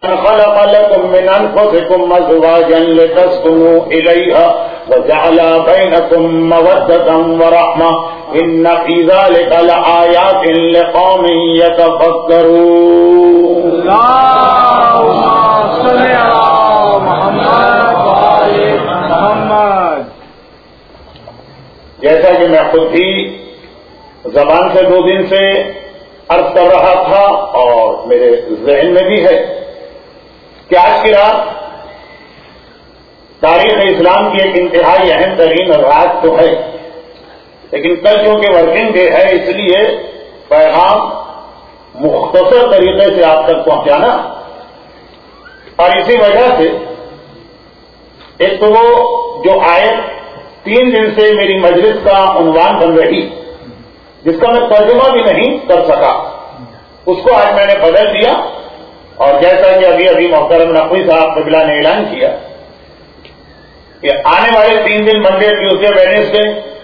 خلق لكم من أنفسكم أزواجا لتسكنوا إليها وجعل بينكم مودة ورحمة إن في ذلك لآيات لقوم يتفكرون. اللهم صل على محمد وآل محمد. جیسا کہ میں خود بھی زبان سے 2 دن سے عرض کر رہا تھا اور میرے ذہن میں بھی ہے کہ آج کی رات تاریخ اسلام کی ایک انتہائی اہم ترین رات تو ہے، لیکن کل چونکہ ورکنگ ڈے ہے اس لیے پیغام مختصر طریقے سے آپ تک پہنچانا، اور اسی وجہ سے ایک تو وہ جو آیت 3 دن سے میری مجلس کا عنوان بن رہی جس کا میں ترجمہ بھی نہیں کر سکا اس کو آج میں نے بدل دیا، اور جیسا کہ ابھی محترم نقوی صاحب قبلہ نے اعلان کیا کہ آنے والے 3 دن منڈے ٹیوزڈے ویڈنسڈے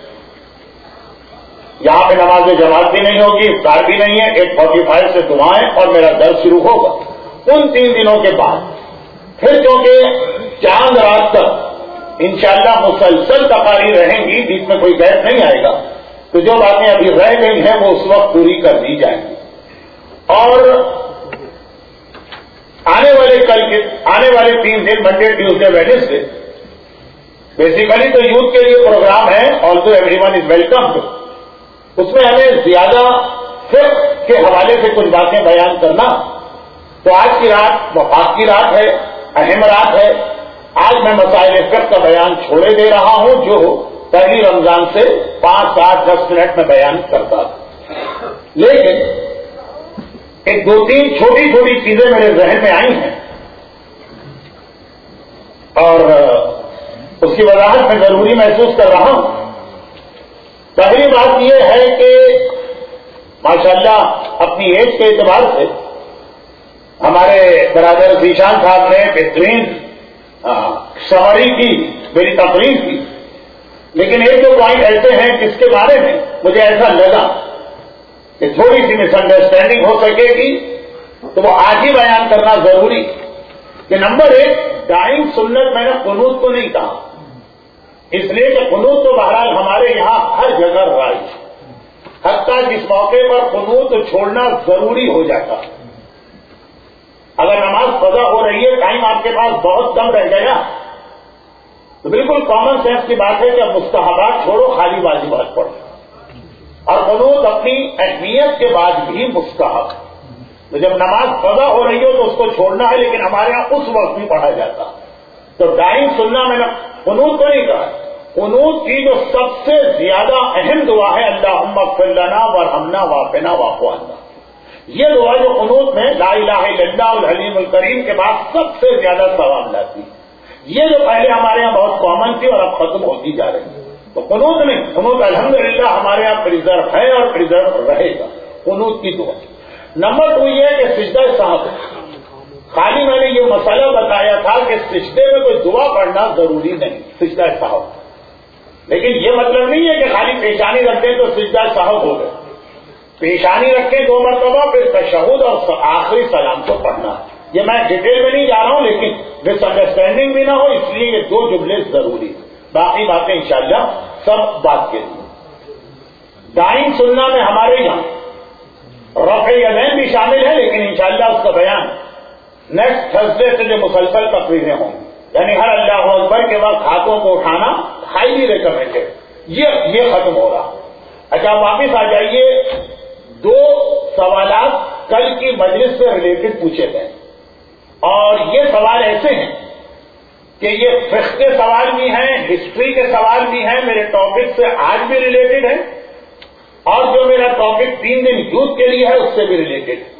یہاں پہ نماز جماعت بھی نہیں ہوگی، افطار بھی نہیں ہے، 8:45 سے دعائیں اور میرا درس شروع ہوگا۔ ان 3 دنوں کے بعد پھر چونکہ چاند رات تک انشاءاللہ مسلسل تقاریر رہیں گی، بیچ میں کوئی گیپ نہیں آئے گا، تو جو باتیں ابھی رہ گئی ہیں وہ اس وقت پوری کر دی جائیں گی۔ اور آنے والے 3 دن منڈے ٹیوزڈے ویڈنسڈے بیسیکلی تو یوتھ کے لیے پروگرام ہے، also everyone is welcome. اس میں ہمیں زیادہ فقہ کے حوالے سے کچھ باتیں بیان کرنا، تو آج کی رات وفات کی رات ہے، اہم رات ہے۔ آج میں مسائل فقہ کا بیان چھوڑے دے رہا ہوں جو پہلی رمضان سے 5, 7, 10 منٹ میں بیان کرتا تھا، لیکن ایک 2-3 چھوٹی چھوٹی چیزیں میرے ذہن میں آئی ہیں اور اس کی وضاحت میں ضروری محسوس کر رہا ہوں۔ پہلی بات یہ ہے کہ ماشاءاللہ اپنی ایج کے اعتبار سے ہمارے برادر ذیشان صاحب نے بہترین سمری کی، میری تقریر کی، لیکن 1-2 پوائنٹ ایسے ہیں جس کے بارے میں مجھے ایسا لگا کہ تھوڑی سی مس انڈرسٹینڈنگ ہو سکے گی تو وہ آج ہی بیان کرنا ضروری کہ نمبر 1 ڈائنگ سنت میں نے قنوت کو نہیں کہا، اس لیے کہ قنوت تو بہرحال ہمارے یہاں ہر جگہ رائج، حتیٰ جس موقع پر قنوت چھوڑنا ضروری ہو جاتا، اگر نماز قضا ہو رہی ہے، ٹائم آپ کے پاس بہت کم رہ گیا تو بالکل کامن سینس کی بات ہے کہ اب مستحبات چھوڑو، خالی واجبات پڑھو، اور قنوت اپنی اہمیت کے بعد بھی مستحب، تو جب نماز قضا ہو رہی ہو تو اس کو چھوڑنا ہے، لیکن ہمارے یہاں اس وقت بھی پڑھا جاتا، تو ڈائنگ سننا میں نے قنوت کو نہیں کہا۔ قنوت کی جو سب سے زیادہ اہم دعا ہے اللہم اغفر لنا وارحمنا وعافنا واعف عنا، یہ دعا جو قنوت میں لا الہ الا اللہ الحلیم الکریم کے بعد سب سے زیادہ ثواب لاتی، یہ جو پہلے ہمارے یہاں بہت کامن تھی اور اب ختم ہوتی جا رہی ہے، تو قنوت نہیں، قنوت الحمدللہ ہمارے یہاں پریزرو ہے اور پریزرو رہے گا، قنوت کی دعا۔ نمبر 2 یہ ہے کہ سجدہ صاحب، خالی میں نے یہ مسئلہ بتایا تھا کہ سجدے میں کوئی دعا پڑھنا ضروری نہیں، سجدہ صاحب، لیکن یہ مطلب نہیں ہے کہ خالی پیشانی رکھ دیں تو سجدہ صاحب ہو گئے، پیشانی رکھیں 2 مرتبہ، پھر تشہد اور آخری سلام کو پڑھنا، یہ میں ڈیٹیل میں نہیں جا رہا ہوں، لیکن مس انڈرسٹینڈنگ بھی نہ ہو اس لیے یہ 2 جملے ضروری، باقی باتیں انشاءاللہ سب بات کے لیے۔ ڈائنگ سننا میں ہمارے یہاں رفع یدین بھی شامل ہے، لیکن انشاءاللہ اس کا بیان نیکسٹ تھرسڈے سے جو مسلسل تقریریں ہوں گی، یعنی ہر اللہ اکبر کے وقت ہاتھوں کو اٹھانا ہائیلی ریکمینڈیڈ، یہ ختم ہو رہا۔ اچھا واپس آ جائیے، 2 سوالات کل کی مجلس سے ریلیٹڈ پوچھے گئے، اور یہ سوال ایسے ہیں کہ یہ فقہ کے سوال بھی ہیں، ہسٹری کے سوال بھی ہیں، میرے ٹاپک سے آج بھی ریلیٹڈ ہے، اور جو میرا ٹاپک 3 دن یوتھ کے لیے ہے اس سے بھی ریلیٹڈ ہے،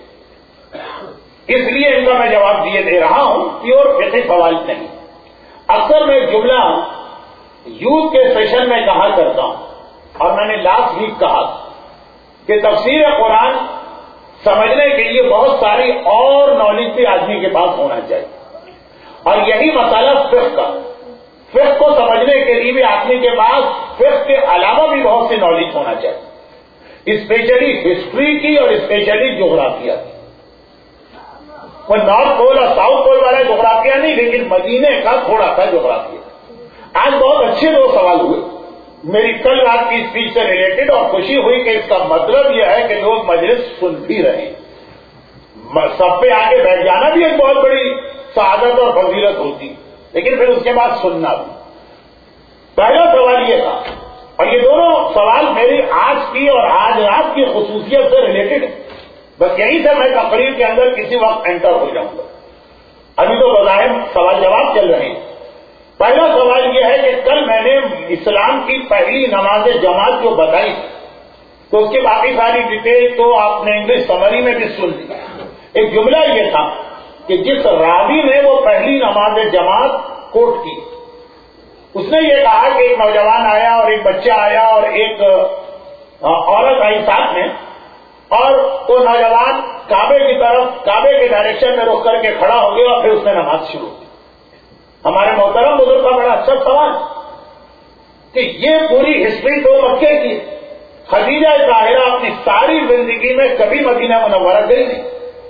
اس لیے ان کا میں جواب دے رہا ہوں، پیور فقہی سوال نہیں۔ اکثر میں جملہ یوتھ کے سیشن میں کہا کرتا ہوں، اور میں نے لاسٹ ویک کہا کہ تفسیر قرآن سمجھنے کے لیے بہت ساری اور نالج بھی آدمی کے پاس ہونا چاہیے، اور یہی مسئلہ فقہ کا، فقہ کو سمجھنے کے لیے بھی آدمی کے پاس فقہ کے علاوہ بھی بہت سی نالج ہونا چاہیے، اسپیشلی ہسٹری کی اور اسپیشلی جغرافیہ کی۔ وہ نارتھ پول اور ساؤتھ پول والا جغرافیہ نہیں، لیکن مدینے کا تھوڑا سا جغرافیہ. آج بہت اچھے 2 سوال ہوئے میری کل رات کی اسپیچ سے ریلیٹڈ، اور خوشی ہوئی کہ اس کا مطلب یہ ہے کہ لوگ مجلس سن بھی رہے ہیں. سب پہ آگے بیٹھ جانا بھی ایک بہت بڑی سعادت اور فضیلت ہوتی، لیکن پھر اس کے بعد سننا بھی. پہلا سوال یہ تھا، اور یہ دونوں سوال میری آج کی اور آج رات کی خصوصیت سے ریلیٹڈ ہے. بس یہیں سے میں تقریر کے اندر کسی وقت انٹر ہو جاؤں گا. ابھی تو بظاہر سوال جواب چل رہے ہیں. پہلا سوال یہ ہے کہ کل میں نے اسلام کی پہلی نماز جماعت جو بتائی تو اس کی باقی ساری ڈیٹیل تو آپ نے انگلش سمری میں بھی سن لی. ایک جملہ یہ تھا کہ جس راوی نے وہ پہلی نماز جماعت کوٹ کی، اس نے یہ کہا کہ ایک نوجوان آیا اور ایک بچہ آیا اور ایک عورت آئی ساتھ میں، اور وہ نوجوان کعبے کی طرف، کعبے کے ڈائریکشن میں رخ کر کے کھڑا ہو گیا اور پھر اس نے نماز شروع کی. ہمارے محترم بزرگ کا بڑا اچھا سوال کہ یہ پوری ہسٹری تو مکے کی. خدیجہ طاہرہ اپنی ساری زندگی میں کبھی مدینہ منورہ گئی نہیں،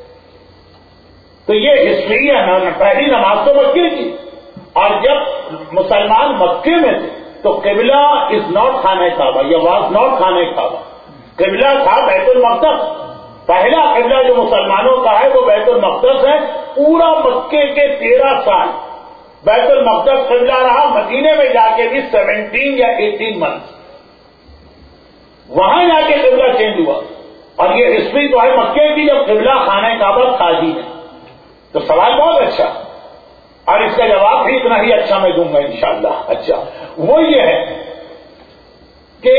تو یہ ہسٹری ہے. پہلی نماز تو مکے کی، اور جب مسلمان مکے میں تھے تو قبلہ از ناٹ خانہ کعبہ، یہ واز ناٹ خانہ کعبہ، قبلہ تھا بیت المقدس. پہلا قبلہ جو مسلمانوں کا ہے وہ بیت المقدس ہے. پورا مکے کے 13 سال بیت المقدس قبلہ رہا. مدینے میں جا کے بھی 17 یا 18 منتھ وہاں جا کے قبلہ چینج ہوا، اور یہ ہسٹری تو ہے مکے کی جب قبلہ خانہ کعبہ تھا ہی نہیں. تو سوال بہت اچھا، اور اس کا جواب بھی اتنا ہی اچھا میں دوں گا انشاءاللہ. اچھا، وہ یہ ہے کہ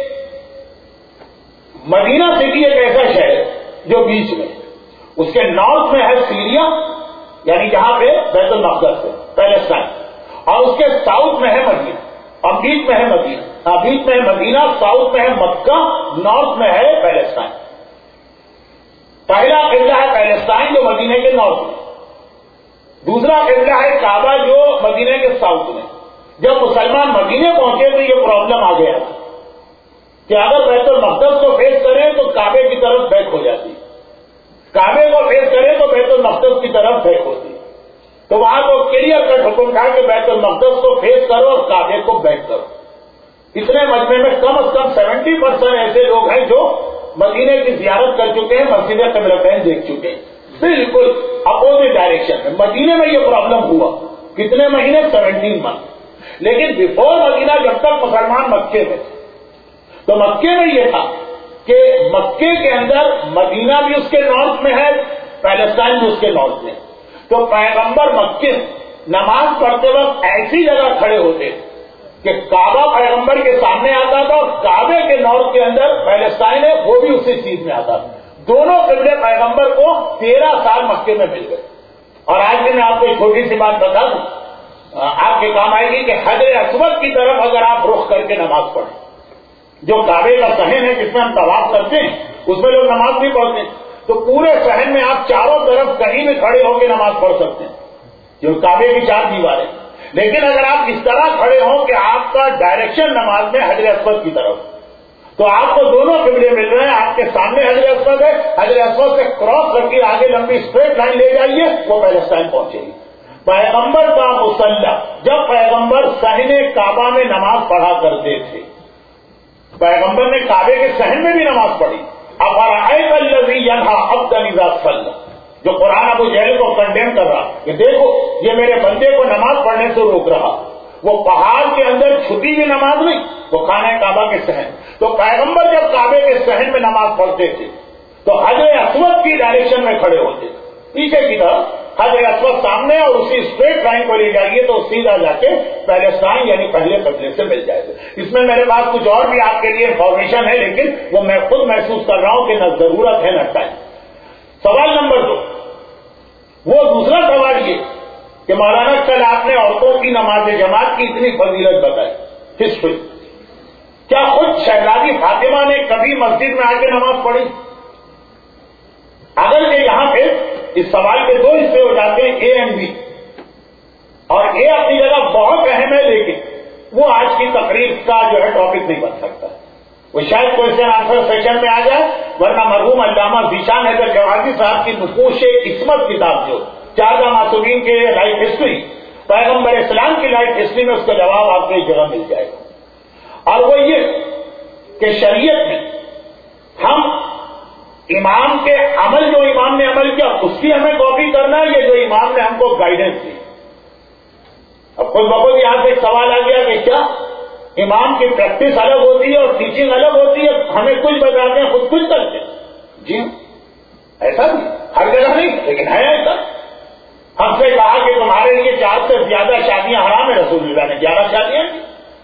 مدینہ سٹی ایک ایسا شہر جو بیچ میں، اس کے نارتھ میں ہے سیریا، یعنی جہاں پہ بیت المقدس ہے پیلسٹائن، اور اس کے ساؤتھ میں ہے مدینہ، اور بیچ میں ہے مدینہ. بیچ میں ہے مدینہ، ساؤتھ میں ہے مکہ، نارتھ میں ہے پیلسٹائن. پہلا قبلہ ہے پیلسٹائن جو مدینے کے نارتھ میں، دوسرا قبلہ ہے کعبہ جو مدینے کے ساؤتھ میں. جب مسلمان مدینے پہنچے تو یہ پرابلم آ گیا کہ اگر بیت المقدس کو فیس کریں تو کعبے کی طرف بیک ہو جاتی، کعبے کو فیس کریں تو بیت المقدس کی طرف بیک ہوتی. تو وہاں کو کلیئر کٹ حکم تھا کہ بیت المقدس کو فیس کرو اور کعبے کو بیک کرو. اتنے مجمع میں کم از کم 70% ایسے لوگ ہیں جو مدینے کی زیارت کر چکے ہیں، مسجد قبلتین دیکھ چکے ہیں، بالکل اپوزٹ ڈائریکشن میں. مدینے میں یہ پرابلم ہوا کتنے مہینے؟ 17 منتھ. لیکن بیفور مدینہ جب تک مسلمان مکے میں تھے تو مکے میں یہ تھا کہ مکے کے اندر مدینہ بھی اس کے نارتھ میں ہے، پیلسٹائن بھی اس کے نارتھ میں. تو پیغمبر مکے نماز پڑھتے وقت ایسی جگہ کھڑے ہوتے کہ کعبہ پیغمبر کے سامنے آتا تھا، اور کعبے کے نارتھ کے اندر پیلسٹائن ہے وہ بھی اسی چیز میں آتا تھا. دونوں قبلے پیغمبر کو 13 سال مکے میں مل گئے. اور آج بھی میں آپ کو ایک چھوٹی سی بات بتا دوں، آپ کے کام آئے گی کہ حجر اسود کی طرف اگر آپ رخ کر کے نماز پڑھیں، جو کعبے کا صحن ہے جس میں ہم طواف کرتے ہیں اس میں لوگ نماز نہیں پڑھتے، تو پورے صحن میں آپ چاروں طرف کہیں بھی کھڑے ہو کے نماز پڑھ سکتے ہیں جو کعبے کی 4 دیواریں. لیکن اگر آپ اس طرح کھڑے ہوں کہ آپ کا ڈائریکشن نماز میں حجر اسود کی طرف، تو آپ کو دونوں قبلے مل رہے ہیں. آپ کے سامنے حجر اسود ہے، حجر اسود سے کراس کر کے آگے لمبی اسٹریٹ لائن لے جائیے، وہ پیلسٹائن پہنچے گی. پیغمبر کا مصلی، جب پیغمبر صحن کعبہ میں نماز پڑھا کرتے تھے، پیغمبر نے کعبے کے صحن میں بھی نماز پڑھی. افرأیت الذی ینہی عبدا اذا صلی، جو قرآن ابو جہل کو کنڈیم کر رہا کہ دیکھو یہ میرے بندے کو نماز پڑھنے سے روک رہا. وہ پہاڑ کے اندر چھپی ہوئی نماز نہیں، وہ خانہ کعبہ کے صحن. تو پیغمبر جب کعبے کے صحن میں نماز پڑھتے تھے تو حجر اسود کی ڈائریکشن میں کھڑے ہوتے، پیچھے کی طرف حجر اسود سامنے، اور اسی اسٹریٹ لائن کو لے جائیے تو سیدھا جا کے پیلسٹائن یعنی پہلے قبلے سے مل جائے گا. اس میں میرے پاس کچھ اور بھی آپ کے لیے انفارمیشن ہے، لیکن وہ میں خود محسوس کر رہا ہوں کہ نہ ضرورت ہے نہ ٹائم. سوال نمبر 2، وہ دوسرا سوال یہ کہ مولانا کل آپ نے عورتوں کی نماز جماعت کی اتنی فضیلت بتائی، ہسٹری، کیا خود شہزادی فاطمہ نے کبھی مسجد میں آ کے نماز پڑھی؟ اگر یہ یہاں پہ اس سوال کے 2 حصے ہو جاتے ہیں، اے اینڈ بی، اور اے اپنی جگہ بہت اہم ہے لیکن وہ آج کی تقریر کا جو ہے ٹاپک نہیں بن سکتا. وہ شاید کوشچن آنسر سیشن میں آ جائے، ورنہ مرحوم علامہ ذیشان حیدر جواہری صاحب کی نقوش عصمت کتاب جو 4 معصومین کے لائف ہسٹری، پیغمبر اسلام کی لائف ہسٹری میں اس کا جواب آپ کو ایک جگہ مل جائے گا۔ اور وہ یہ کہ شریعت میں ہم امام کے عمل، جو امام نے عمل کیا اس کی ہمیں کاپی کرنا ہے، یا جو امام نے ہم کو گائیڈنس دی۔ اب خود بخود یہاں سے ایک سوال آ گیا کہ کیا امام کی پریکٹس الگ ہوتی ہے اور ٹیچنگ الگ ہوتی ہے، ہمیں کچھ بتاتے ہیں خود کچھ کرتے ہیں؟ جی ایسا بھی ہر جگہ نہیں، لیکن ہے ایسا۔ ہم سے کہا کہ تمہارے لیے 4 سے زیادہ شادیاں حرام ہیں، رسول اللہ نے 11 شادیاں کی۔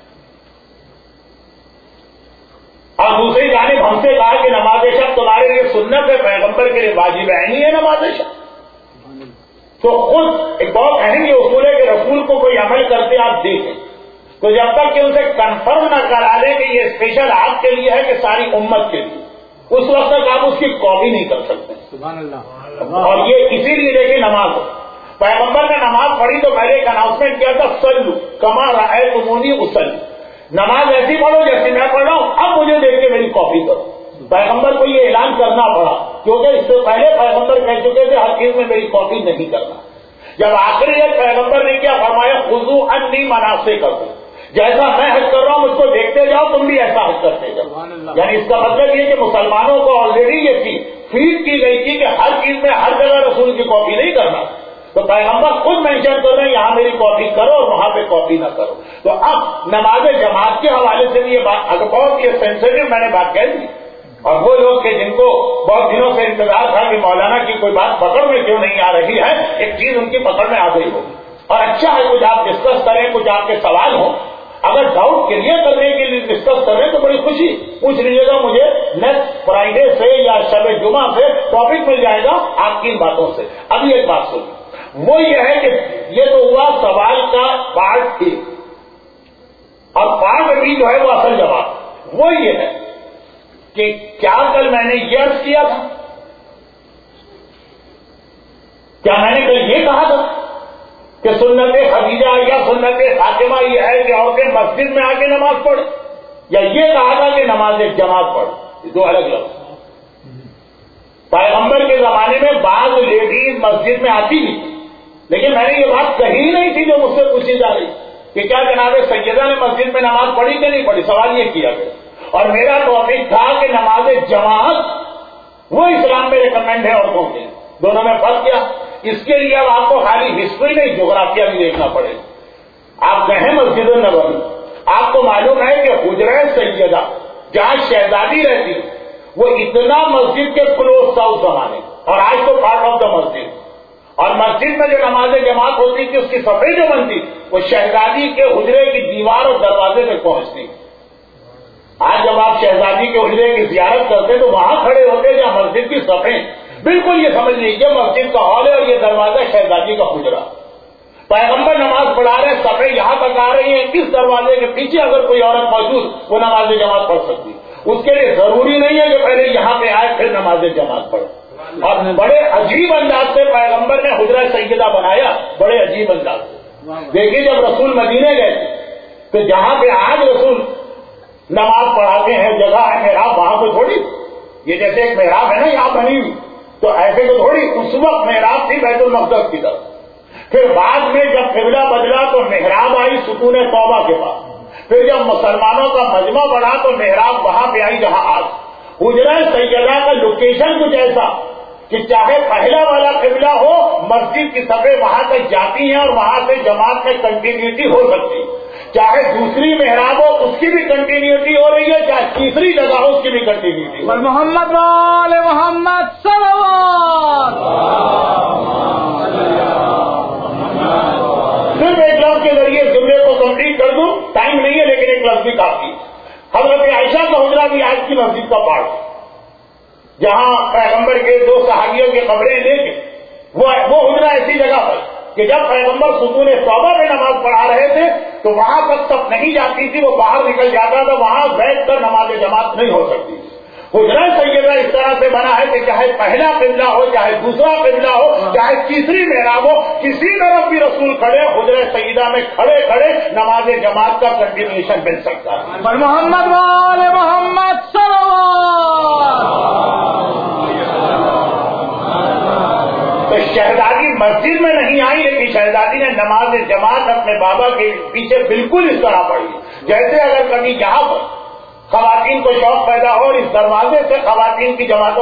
اور دوسری جانب ہم سے کہا کہ نماز شب تمہارے لیے سنت ہے، پیغمبر کے لیے واجب عینی ہے نماز شب۔ تو خود ایک بہت اہم یہ اصول ہے کہ رسول کو کوئی عمل کرتے آپ دیکھیں تو جب تک کہ اسے کنفرم نہ کرا لیں کہ یہ اسپیشل آپ کے لیے ہے کہ ساری امت کے لیے، اس وقت تک آپ اس کی کاپی نہیں کر سکتے۔ سبحان اللہ۔ اور یہ اسی لیے دیکھیں نماز پیغمبر نے نماز پڑھی تو پہلے ایک اناؤنسمنٹ کیا تھا، صلو کما رأیتمونی اصلی، نماز ایسی پڑھو جیسے میں پڑھ رہا ہوں، اب مجھے دیکھ کے میری کاپی کرو۔ پیغمبر کو یہ اعلان کرنا پڑا کیونکہ اس سے پہلے پیغمبر کہہ چکے تھے ہر چیز میں میری کاپی نہیں کرنا۔ جب آخری ایک پیغمبر نے کیا فرمایا، خذوا عنی مناسککم، جیسا میں حج کر رہا ہوں مجھ کو دیکھتے جاؤ، تم بھی ایسا حج کرتے جاؤ۔ یعنی اس کا مطلب یہ کہ مسلمانوں کو آلریڈی یہ چیز فیڈ کی گئی تھی کہ ہر چیز میں ہر جگہ رسول کی کاپی نہیں کرنا، تو پیغمبر خود مینشن کر رہے ہیں یہاں میری کاپی کرو اور وہاں پہ کاپی نہ کرو۔ تو اب نماز جماعت کے حوالے سے بھی یہ بات اگر بہت یہ سینسیٹیو میں نے بات کہہ دی، اور وہ لوگ کہ جن کو بہت دنوں سے انتظار تھا کہ مولانا کی کوئی بات پکڑ میں کیوں نہیں آ رہی ہے، ایک چیز ان کی پکڑ میں آ گئی ہوگی، اور اچھا ہے کچھ آپ ڈسکس کریں، کچھ آپ کے سوال ہوں، اگر ڈاؤٹ کلیئر کرنے کے لیے ڈسکس کریں تو بڑی خوشی پوچھ لیجیے گا، مجھے نیکسٹ فرائیڈے سے یا شب جمعہ سے ٹاپک مل جائے گا آپ کی ان باتوں سے۔ ابھی ایک بات سنیں، وہ یہ ہے کہ یہ تو ہوا سوال کا پارٹ تھی، اور پارٹ بھی جو ہے وہ اصل جواب وہ یہ ہے کہ کیا کل میں نے یہ عرض کیا تھا، کیا میں نے کل یہ کہا تھا کہ سنت خدیجہ یا سنت فاطمہ یہ ہے کہ عورتیں مسجد میں آ کے نماز پڑھیں، یا یہ کہا تھا کہ نماز جماعت پڑھ؟ یہ دو الگ لفظ۔ پیغمبر کے زمانے میں بعض لیڈیز مسجد میں آتی بھی تھی، لیکن میں نے یہ بات کہی نہیں تھی جو مجھ سے پوچھی جا رہی کہ کیا جناب سیدہ نے مسجد میں نماز پڑھی کہ نہیں پڑھی، سوال یہ کیا گیا، اور میرا ٹاپک تھا کہ نماز جماعت وہ اسلام میں ریکمینڈ ہے عورتوں کے، دونوں میں فرق کیا؟ اس کے لیے اب آپ کو خالی ہسٹری نہیں جغرافیہ بھی دیکھنا پڑے گا۔ آپ کہیں مسجد النبوی، آپ کو معلوم ہے کہ حجرہ سیدہ جہاں شہزادی رہتی وہ اتنا مسجد کے کلوز تھا اس زمانے، اور آج تو پارٹ آف دا مسجد، اور مسجد میں جو نماز جماعت ہوتی تھی اس کی صفحے جو بنتی وہ شہزادی کے حجرے کی دیوار اور دروازے تک پہنچتی۔ آج جب آپ شہزادی کے حجرے کی زیارت کرتے تو وہاں کھڑے ہوتے جہاں مسجد کی صفحے، بالکل یہ سمجھ لیجیے مسجد کا ہال ہے اور یہ دروازہ شہزادی کا حجرا۔ پیغمبر نماز پڑھا رہے ہیں، صفحے یہاں تک آ رہی ہیں، اس دروازے کے پیچھے اگر کوئی عورت موجود وہ نماز جماعت پڑھ سکتی، اس کے لیے ضروری نہیں ہے کہ پہلے یہاں پہ آئے پھر نماز جماعت پڑھے۔ اور بڑے عجیب انداز سے پیغمبر نے حجرہ سیدہ بنایا، بڑے عجیب انداز سے۔ دیکھیے جب رسول مدینے گئے تو جہاں پہ آج رسول نماز پڑھاتے ہیں جگہ ہے محراب، وہاں تو تھوڑی، یہ جیسے ایک محراب ہے نا یہاں بنی ہوئی، تو ایسے تو تھوڑی، اس وقت محراب تھی بیت المقدس کی طرف۔ پھر بعد میں جب قبلہ بدلا تو محراب آئی ستون توبہ کے پاس، پھر جب مسلمانوں کا مجمع بڑھا تو محراب وہاں پہ آئی جہاں آج۔ حجرہ سیدہ کا لوکیشن کچھ ایسا کہ چاہے پہلا والا قبلہ ہو، مسجد کی صفحے وہاں تک جاتی ہیں اور وہاں سے جماعت میں کنٹینیوٹی ہو سکتی ہے، چاہے دوسری محراب ہو اس کی بھی کنٹینیوٹی ہو رہی ہے، چاہے تیسری جگہ ہو اس کی بھی کنٹینیوٹی ہو۔ محمد وآل محمد صلوات۔ صرف ایک لفظ کے ذریعے جملے کو کمپلیٹ کر دوں، ٹائم نہیں ہے لیکن ایک لفظ بھی کافی۔ حضرت عائشہ کا حجرہ بھی آج کی مسجد کا پارٹ، جہاں پیغمبر کے 2 صحابیوں کی قبریں لے کے وہ حجرہ ایسی جگہ پر کہ جب پیغمبر ستون توبہ میں نماز پڑھا رہے تھے تو وہاں تک تک نہیں جاتی تھی، وہ باہر نکل جاتا تھا، وہاں بیٹھ کر نماز جماعت نہیں ہو سکتی۔ حجرہ سیدہ اس طرح سے بنا ہے کہ چاہے پہلا قبلہ ہو، چاہے دوسرا قبلہ ہو، چاہے تیسری محراب ہو، کسی طرف بھی رسول کھڑے حجرہ سیدہ میں کھڑے کھڑے نماز جماعت کا کنٹینیوشن مل سکتا ہے۔ پر محمد وآل محمد صلوات۔ تو شہزادی مسجد میں نہیں آئی، لیکن شہزادی نے نماز جماعت اپنے بابا کے پیچھے بالکل اس طرح پڑھی جیسے اگر کبھی یہاں پر خواتین کو شوق پیدا ہو اور اس دروازے سے خواتین کی جماعت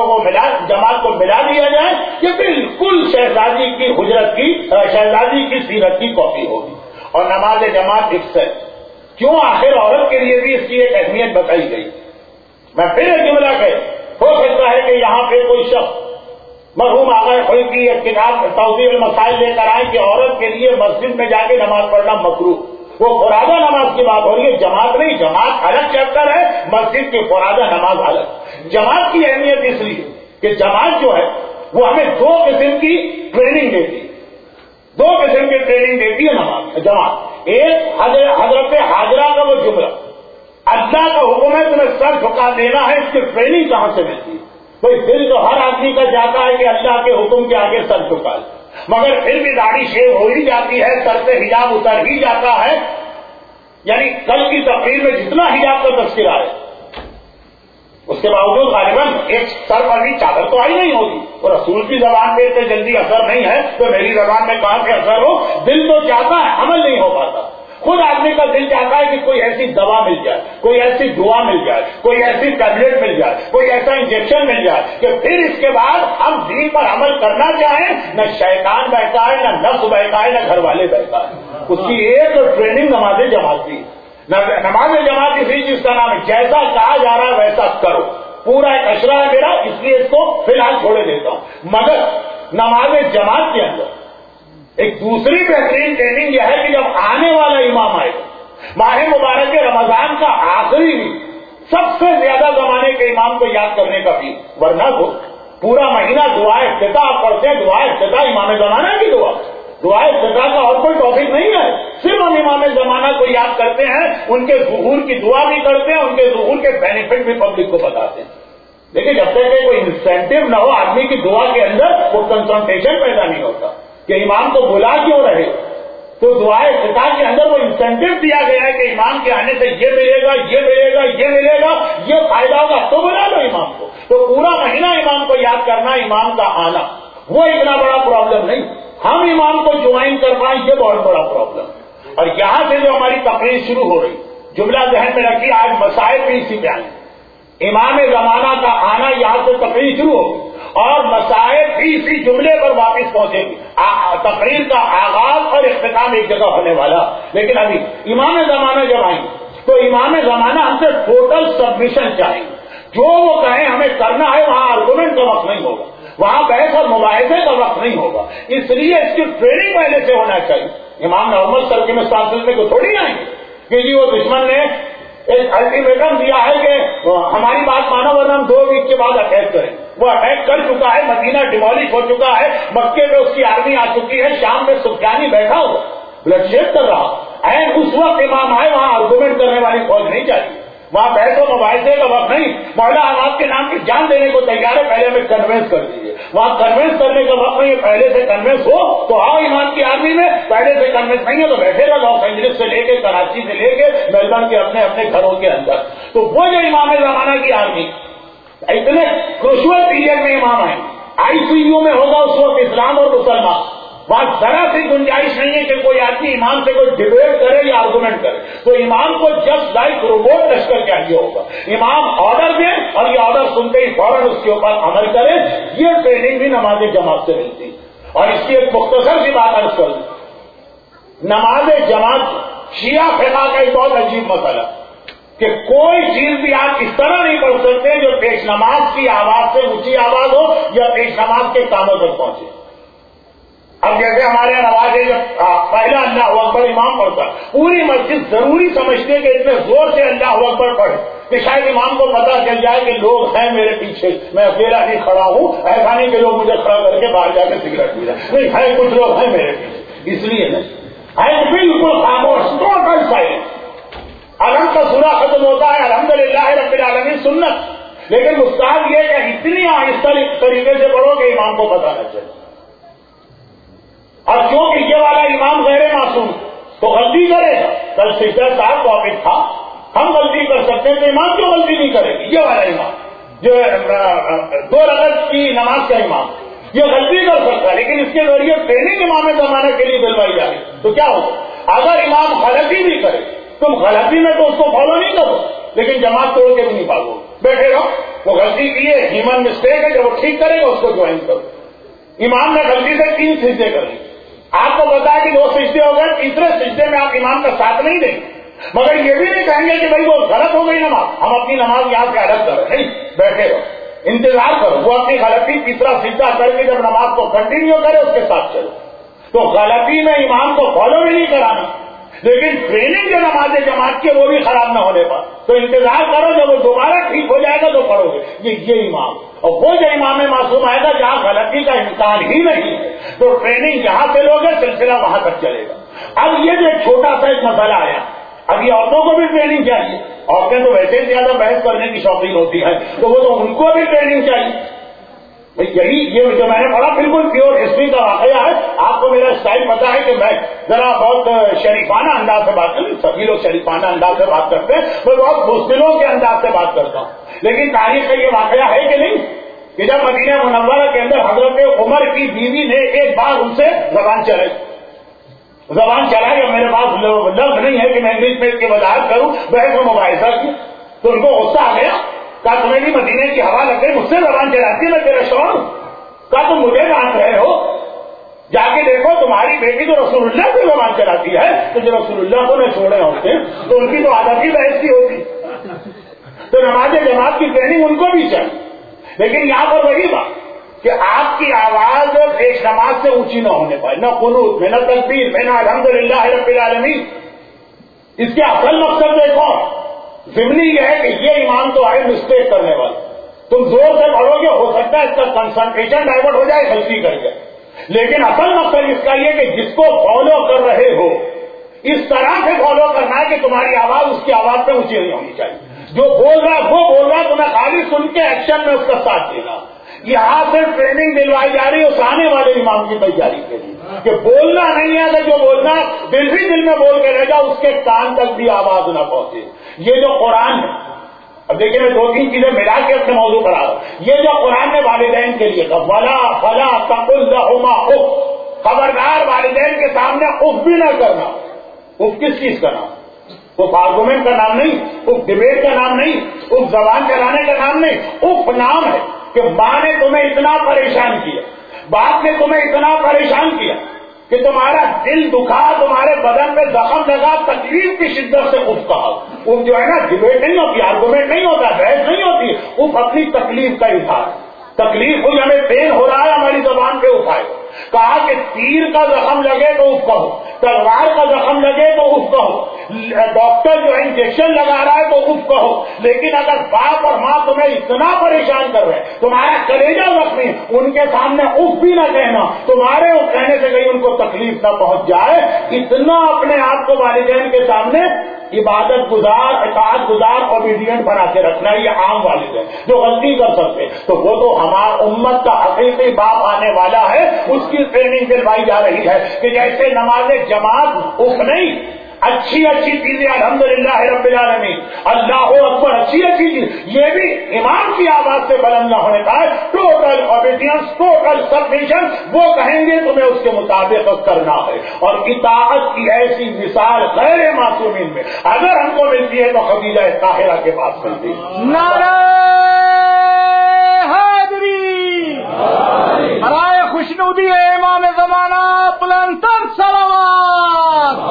کو ملا دیا جائے، یہ بالکل شہزادی کی حجرت کی شہزادی کی سیرت کی کاپی ہوگی۔ اور نماز جماعت فکس ہے، کیوں؟ آخر عورت کے لیے بھی اس کی ایک اہمیت بتائی گئی۔ میں پھر ایک جملہ ہو سکتا ہے کہ یہاں پہ کوئی شخص مرحوم آقا خوئی کی ایک کتاب توضیح المسائل لے کر آئے کہ عورت کے لیے مسجد میں جا کے نماز پڑھنا مکروہ، وہ فرادہ نماز کی بات ہو رہی ہے، جماعت نہیں۔ جماعت الگ چیپٹر ہے، مسجد کی فرادہ نماز الگ۔ جماعت کی اہمیت اس لیے کہ جماعت جو ہے وہ ہمیں دو قسم کی ٹریننگ دیتی ہے، دو قسم کی ٹریننگ دیتی ہے نماز جماعت۔ ایک حضرت حاجرہ کا وہ جملہ، اللہ کا حکم ہے تمہیں سر جھکا دینا ہے، اس کی ٹریننگ کہاں سے ملتی ہے؟ بھائی دل تو ہر آدمی کا جاتا ہے کہ اللہ کے حکم کے آگے سر جھکا ہے، مگر پھر بھی داڑھی شیو ہو ہی جاتی ہے، سر سے حجاب اتر ہی جاتا ہے۔ یعنی کل کی تقریر میں جتنا حجاب کا تذکرہ ہے اس کے باوجود غالباً ایک سر پر بھی چادر تو آئی نہیں ہوگی، اور رسول کی زبان پہ اتنے جلدی اثر نہیں ہے تو میری زبان میں کہاں سے اثر ہو؟ دل تو چاہتا ہے، عمل نہیں ہو پاتا۔ خود آدمی کا دل چاہتا ہے کہ کوئی ایسی دوا مل جائے، کوئی ایسی دعا مل جائے، کوئی ایسی ٹیبلٹ مل جائے، کوئی ایسا انجیکشن مل جائے کہ پھر اس کے بعد ہم دین پر عمل کرنا چاہیں، نہ شیطان بہتا ہے، نہ نفس بہتا ہے، نہ گھر والے بہتا ہے۔ اس کی ایک ٹریننگ نماز جماعت کی۔ نماز جماعت اسی چیز کا نام ہے، جیسا کہا جا رہا ہے ویسا کرو۔ پورا ایک اشرا ہے میرا، اس لیے اس کو فی الحال چھوڑے دیتا ہوں۔ مگر نماز جماعت کے اندر ایک دوسری بہترین ٹریننگ یہ ہے کہ جب آنے والا امام آئے، ماہ مبارک رمضان کا آخری بھی سب سے زیادہ زمانے کے امام کو یاد کرنے کا بھی، ورنہ تو پورا مہینہ دعائے افتتاح پڑھتے ہیں، دعائے افتتاح امام زمانہ کی دعا، دعائے افتتاح کا اور کوئی ٹاپک نہیں ہے، صرف ہم امام زمانہ کو یاد کرتے ہیں، ان کے ظہور کی دعا بھی کرتے ہیں، ان کے ظہور کے بینیفٹ بھی پبلک کو بتاتے ہیں۔ لیکن جب تک کہ کوئی انسینٹیو نہ ہو آدمی کی دعا کے اندر، وہ کنسنٹریشن پیدا نہیں ہوتا کہ امام کو بلا کیوں رہے۔ تو دعائے افتتاح کے اندر وہ انسینٹیو دیا گیا ہے کہ امام کے آنے سے یہ ملے گا، یہ ملے گا، یہ ملے گا، یہ فائدہ ہوگا، تو بلا لو امام کو۔ تو پورا مہینہ امام کو یاد کرنا، امام کا آنا وہ اتنا بڑا پرابلم نہیں، ہم امام کو جوائن کر پائیں یہ بہت بڑا پرابلم ہے۔ اور یہاں سے جو ہماری تقریر شروع ہو رہی، جملہ ذہن میں رکھیے، آج مسائل بھی اسی پہ آئیں۔ امام زمانہ کا آنا یہاں سے تقریر شروع ہوگی اور مسائل بھی اسی جملے پر واپس پہنچے گی۔ تقریر کا آغاز اور اختتام ایک جگہ ہونے والا، لیکن ابھی امام زمانہ جب آئیں تو امام زمانہ ہم سے ٹوٹل سبمیشن چاہیں، جو وہ کہیں ہمیں کرنا ہے، وہاں آرگومنٹ کا وقت نہیں ہوگا، وہاں بحث اور مباحثے کا وقت نہیں ہوگا، اس لیے اس کی ٹریننگ پہلے سے ہونا چاہیے۔ امام نارمل سر میں سلسلے کو تھوڑی آئیں گے کہ جی وہ دشمن نے ایک الٹیمیٹم دیا ہے کہ ہماری بات مانو ورنہ ہم 2 ویک کے بعد اٹیک کریں۔ وہ اٹیک کر چکا ہے، مدینہ ڈیمولش ہو چکا ہے، مکے میں اس کی آرمی آ چکی ہے، شام میں سفیانی بیٹھا ہوا بلڈ شیڈ کر رہا ہے، اس وقت امام آئے، وہاں آرگومنٹ کرنے والی فوج نہیں چاہیے، وہاں بحث و مباحثے کا وقت نہیں۔ مولا آباد کے نام کی جان دینے کو تیار ہے، پہلے ہمیں کنوینس کر دیجیے، وہاں کنوینس کرنے کا وقت نہیں ہے، پہلے سے کنوینس ہو تو آؤ امام کی آرمی میں، پہلے سے کنوینس نہیں ہے تو بیٹھے گا لاس اینجلس سے لے کے، کراچی سے لے کے، میلبرن کے اپنے اپنے گھروں کے اندر۔ تو وہ جو امام زمانہ کی آرمی اتنے کروشل پیریڈ میں امام آئے، ICU میں ہوگا اس وقت اسلام اور مسلمان، وہاں ذرا سی گنجائش نہیں ہے کہ کوئی آدمی امام سے کوئی ڈیبیٹ کرے یا آرگومنٹ کرے، تو امام کو جسٹ لائک روبوٹ لشکر چاہیے ہوگا، امام آرڈر دے اور یہ آرڈر سنتے ہی فوراً اس کے اوپر عمل کرے۔ یہ ٹریننگ بھی نماز جماعت سے ملتی۔ اور اس کی ایک مختصر سی بات عرض کر دوں، نماز جماعت شیعہ فقہ کا ایک بہت عجیب مسئلہ کہ کوئی چیز بھی آپ اس طرح نہیں پڑھ سکتے جو پیش نماز کی آواز سے اونچی آواز ہو یا پیش نماز کے کاموں تک پہنچے۔ اب جیسے ہمارے یہاں رواج ہے، جب پہلا اللہ اکبر امام پڑھتا، پوری مسجد ضروری سمجھتے کہ اتنے زور سے اللہ اکبر پڑھے کہ شاید امام کو پتا چل جائے کہ لوگ ہیں میرے پیچھے، میں اکیلا نہیں کھڑا ہوں، ایسا نہیں کہ لوگ مجھے کھڑا کر کے باہر جا کے سگریٹ پی رہے، نہیں ہے، کچھ لوگ ہیں میرے پیچھے، اس لیے ہے بالکل خاموش، ٹوٹل سائلنٹ۔ الحمد کا سورہ ختم ہوتا ہے، الحمدللہ رب العالمین سنت، لیکن مستحب یہ کہ اتنی آہستہ طریقے سے پڑھو کہ امام کو پتہ نہ چلے. اور کیونکہ یہ والا امام غیر معصوم تو غلطی کرے گا. کل سجدہ صاحب ٹاپک تھا, ہم غلطی کر سکتے ہیں تو امام کیوں غلطی نہیں کرے گی؟ یہ والا امام جو 2 رکعت کی نماز کا امام یہ غلطی کر سکتا ہے, لیکن اس کے ذریعے ٹریننگ امام زمانے کے لیے دلوائی جا رہی تو کیا ہوگا؟ اگر امام غلطی بھی کرے تم غلطی میں تو اس کو فالو نہیں کرو, لیکن جماعت توڑ کے بھی نہیں پاگو, بیٹھے رہو. وہ غلطی کی ہے, ہیومن مسٹیک ہے, جب وہ ٹھیک کرے گا اس کو جوائن کرو. امام نے غلطی سے 3 سجدے کر لی, آپ کو پتا ہے کہ 2 سجدے ہو گئے, تیسرے سجدے میں آپ امام کا ساتھ نہیں دیں گے, مگر یہ بھی نہیں کہیں گے کہ بھائی وہ غلط ہو گئی نماز, ہم اپنی نماز یہاں سے الگ کریں. نہیں, بیٹھے رہو, انتظار کرو, وہ اپنی غلطی تیسرا سجدہ کر کے جب نماز کو کنٹینیو کرے اس کے ساتھ چلو. تو غلطی میں امام کو فالو بھی نہیں کرانا, لیکن ٹریننگ جو نماز جماعت کی وہ بھی خراب نہ ہونے پر تو انتظار کرو, جب وہ دوبارہ ٹھیک ہو جائے گا تو پڑھو گے. یہ امام اور وہ جو امام معصوم آئے گا جہاں غلطی کا امکان ہی نہیں ہے تو ٹریننگ یہاں سے لوگے, سلسلہ وہاں تک چلے گا. اب یہ جو ایک چھوٹا سا ایک مسئلہ آیا, اب یہ عورتوں کو بھی ٹریننگ چاہیے. عورتیں تو ویسے ہی زیادہ بحث کرنے کی شوقین ہوتی ہیں, تو وہ تو ان کو بھی ٹریننگ چاہیے. یہی یہ جو میں نے پڑھا بالکل پیور ہسٹری کا واقعہ ہے. آپ کو میرا اسٹائل پتا ہے کہ میں ذرا بہت شریفانہ انداز سے بات کروں, سبھی لوگ شریفانہ انداز سے بات کرتے ہیں, میں بہت بزدلوں کے انداز سے بات کرتا ہوں. لیکن تاریخ کا یہ واقعہ ہے کہ نہیں کہ جب مدینہ منورہ کے اندر حضرت عمر کی بیوی نے ایک بار ان سے زبان چلائی, اور میرے پاس لفظ نہیں ہے کہ میں انگلش میں اس کی وضاحت کروں, بحث و مباحثہ کی, تو ان کو غصہ آ گیا. کہا تمہیں بھی مدینے کی ہوا لگ گئی, مجھ سے زبان چلاتی ہے, میں تیرا شوہر ہوں. کہا تم مجھے جان رہے ہو, جا کے دیکھو تمہاری بیٹی تو رسول اللہ کی زبان چلاتی ہے, تو جو رسول اللہ کو نہ چھوڑے ہوتے تو ان کی تو عادت ہی بحث کی ہوتی. تو نماز جماعت کی ٹریننگ ان کو بھی چاہیے, لیکن یہاں پر وہی بات کہ آپ کی آواز پیش نماز سے اونچی نہ ہونے پائے, نہ قنوت میں, نہ تکبیر میں, نہ الحمدللہ رب العالمین. اس کے اصل مقصد دیکھو, ضمنی یہ ہے کہ یہ امام تو ہے مسٹیک کرنے والا, تم زور سے پڑھو گے, ہو سکتا ہے اس کا کنسنٹریشن ڈائیورٹ ہو جائے, غلطی کر جائے, لیکن اصل مقصد اس کا یہ کہ جس کو فالو کر رہے ہو اس طرح سے فالو کرنا ہے کہ تمہاری آواز اس کی آواز سے اونچی نہیں ہونی چاہیے. جو بول رہا وہ بول رہا, تمہیں خالی سن کے ایکشن میں اس کا ساتھ دینا. یہاں سے ٹریننگ دلوائی جا رہی ہے اس آنے والے امام کی تیاری کے لیے کہ بولنا نہیں ہے, اگر جو بولنا دل ہی دل میں بول کے رہ جا, اس کے کان تک بھی آواز نہ پہنچے. یہ جو قرآن ہے, اب دیکھیں میں 2-3 چیزیں ملا کے اپنے موضوع پر آ رہا ہوں. یہ جو قرآن نے والدین کے لیے ولا فلا تقل لهما اف, خبردار والدین کے سامنے اف بھی نہ کرنا. اف کس چیز کا نام؟ اف آرگومنٹ کا نام نہیں, اف ڈبیٹ کا نام نہیں, اف زبان چلانے کا نام نہیں. اف نام ہے کہ ماں نے تمہیں اتنا پریشان کیا, باپ نے تمہیں اتنا پریشان کیا کہ تمہارا دل دکھا, تمہارے بدن میں زخم لگا, تکلیف کی شدت سے اف کہا. اف جو ہے نا ڈبیٹ نہیں ہوتی, آرگومنٹ نہیں ہوتا, بحث نہیں ہوتی. اف اپنی تکلیف کا اظہار, تکلیف ہوئی, ہمیں پین ہو رہا ہے, ہماری زبان پہ اٹھائے. کہا کہ تیر کا زخم لگے تو اف کہو, تلوار کا زخم لگے تو اف کہو, ڈاکٹر جو انجیکشن لگا رہا ہے تو اف کہو. لیکن اگر باپ اور ماں تمہیں اتنا پریشان کر رہے ہیں, تمہارا کلیجہ زخمی, ان کے سامنے اف بھی نہ کہنا, تمہارے اف کہنے سے کہیں ان کو تکلیف نہ پہنچ جائے. اتنا اپنے آپ کو والدین کے سامنے عبادت گزار, اطاعت گزار, اوبیڈینٹ بنا کے رکھنا. یہ عام والدین جو غلطی کر سکتے, تو وہ تو ہماری امت کا حقیقی باپ آنے والا ہے, اس کی ٹریننگ دلوائی جا رہی ہے کہ جیسے نماز جماعت اف نہیں, اچھی اچھی چیزیں الحمدللہ رب العالمین, اللہ اکبر, اچھی اچھی چیز, یہ بھی امام کی آواز سے بلند نہ ہونے کا ہے. ٹوٹل اوبیڈینس, ٹوٹل سبمیشن, وہ کہیں گے تمہیں اس کے مطابق کرنا ہے. اور اطاعت کی ایسی مثال غیر معصومین میں اگر ہم کو ملتی ہے تو خدیجہ طاہرہ کے پاس ملتی ہے. نعرہ حیدری, برائے خوشنودی امام زمانہ بلندتر صلوات.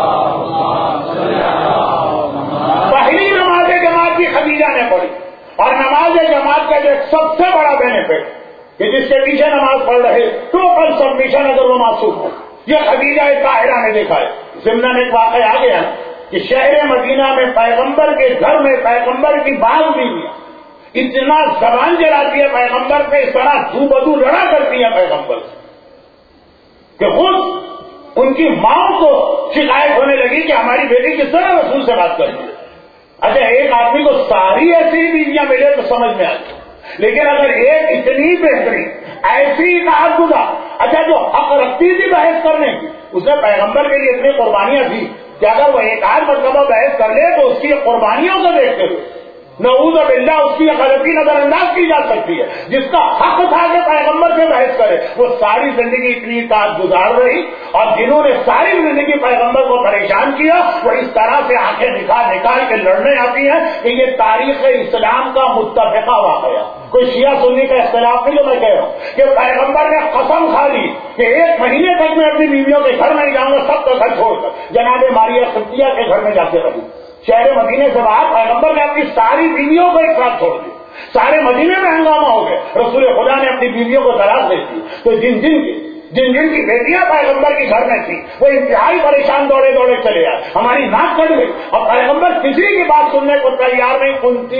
پہلی نماز جماعت کی خدیجہ نے پڑھی, اور نماز جماعت کا جو سب سے بڑا بینیفٹ کہ جس کے پیچھے نماز پڑھ رہے ٹوٹل سبمیشن اگر وہ معصوم ہو, یہ خدیجہ طاہرہ نے دیکھا ہے. ضمن ایک واقعہ آ گیا کہ شہر مدینہ میں پیغمبر کے گھر میں پیغمبر کی بال بیویاں اتنا زبان چلاتی ہے پیغمبر پہ, اس طرح دو بدو لڑا کرتی ہے پیغمبر سے کہ خود ان کی ماں کو شکایت ہونے لگی کہ ہماری بیٹی کس طرح رسول سے بات کرتی ہے. اچھا ایک آدمی کو ساری ایسی بیویاں ملے تو سمجھ میں آتی، لیکن اگر ایک اتنی بہترین ایسی اطاعت گزار، اچھا جو حق رکھتی تھی بحث کرنے کی، اس نے پیغمبر کے لیے اتنی قربانیاں دی کہ اگر وہ ایک آدھ مرتبہ بحث کر لے تو اس کی قربانیوں کو دیکھتے ہوئے نعوذ باللہ اس کی غلطی نظر انداز کی جا سکتی ہے۔ جس کا حق تھا کہ پیغمبر سے بحث کرے وہ ساری زندگی اتنی اطاعت گزار رہی، اور جنہوں نے ساری زندگی پیغمبر کو پریشان کیا وہ اس طرح سے آنکھیں نکال کے لڑنے آتی ہیں کہ یہ تاریخ اسلام کا متفقہ واقعہ، کوئی شیعہ سنی کا اختلاف نہیں جو میں کہہ رہا ہوں کہ پیغمبر نے قسم کھا لی کہ 1 مہینے تک میں اپنی بیویوں کے گھر نہیں جاؤں گا، سب کا گھر چھوڑ کر جناب ماریہ قبطیہ کے گھر میں جا کے رہی۔ شہر مدینے سے باہر پیغمبر نے اپنی ساری بیویوں کو ایک ساتھ چھوڑ دی، سارے مدینے میں ہنگامہ ہو گئے، رسول خدا نے اپنی بیویوں کو طلاق دے دی۔ تو جن کی بیٹیاں پیغمبر کے گھر میں تھی وہ انتہائی پریشان دوڑے چلے آئے، ہماری ناک کٹ گئی، اور پیغمبر کسی کی بات سننے کو تیار نہیں۔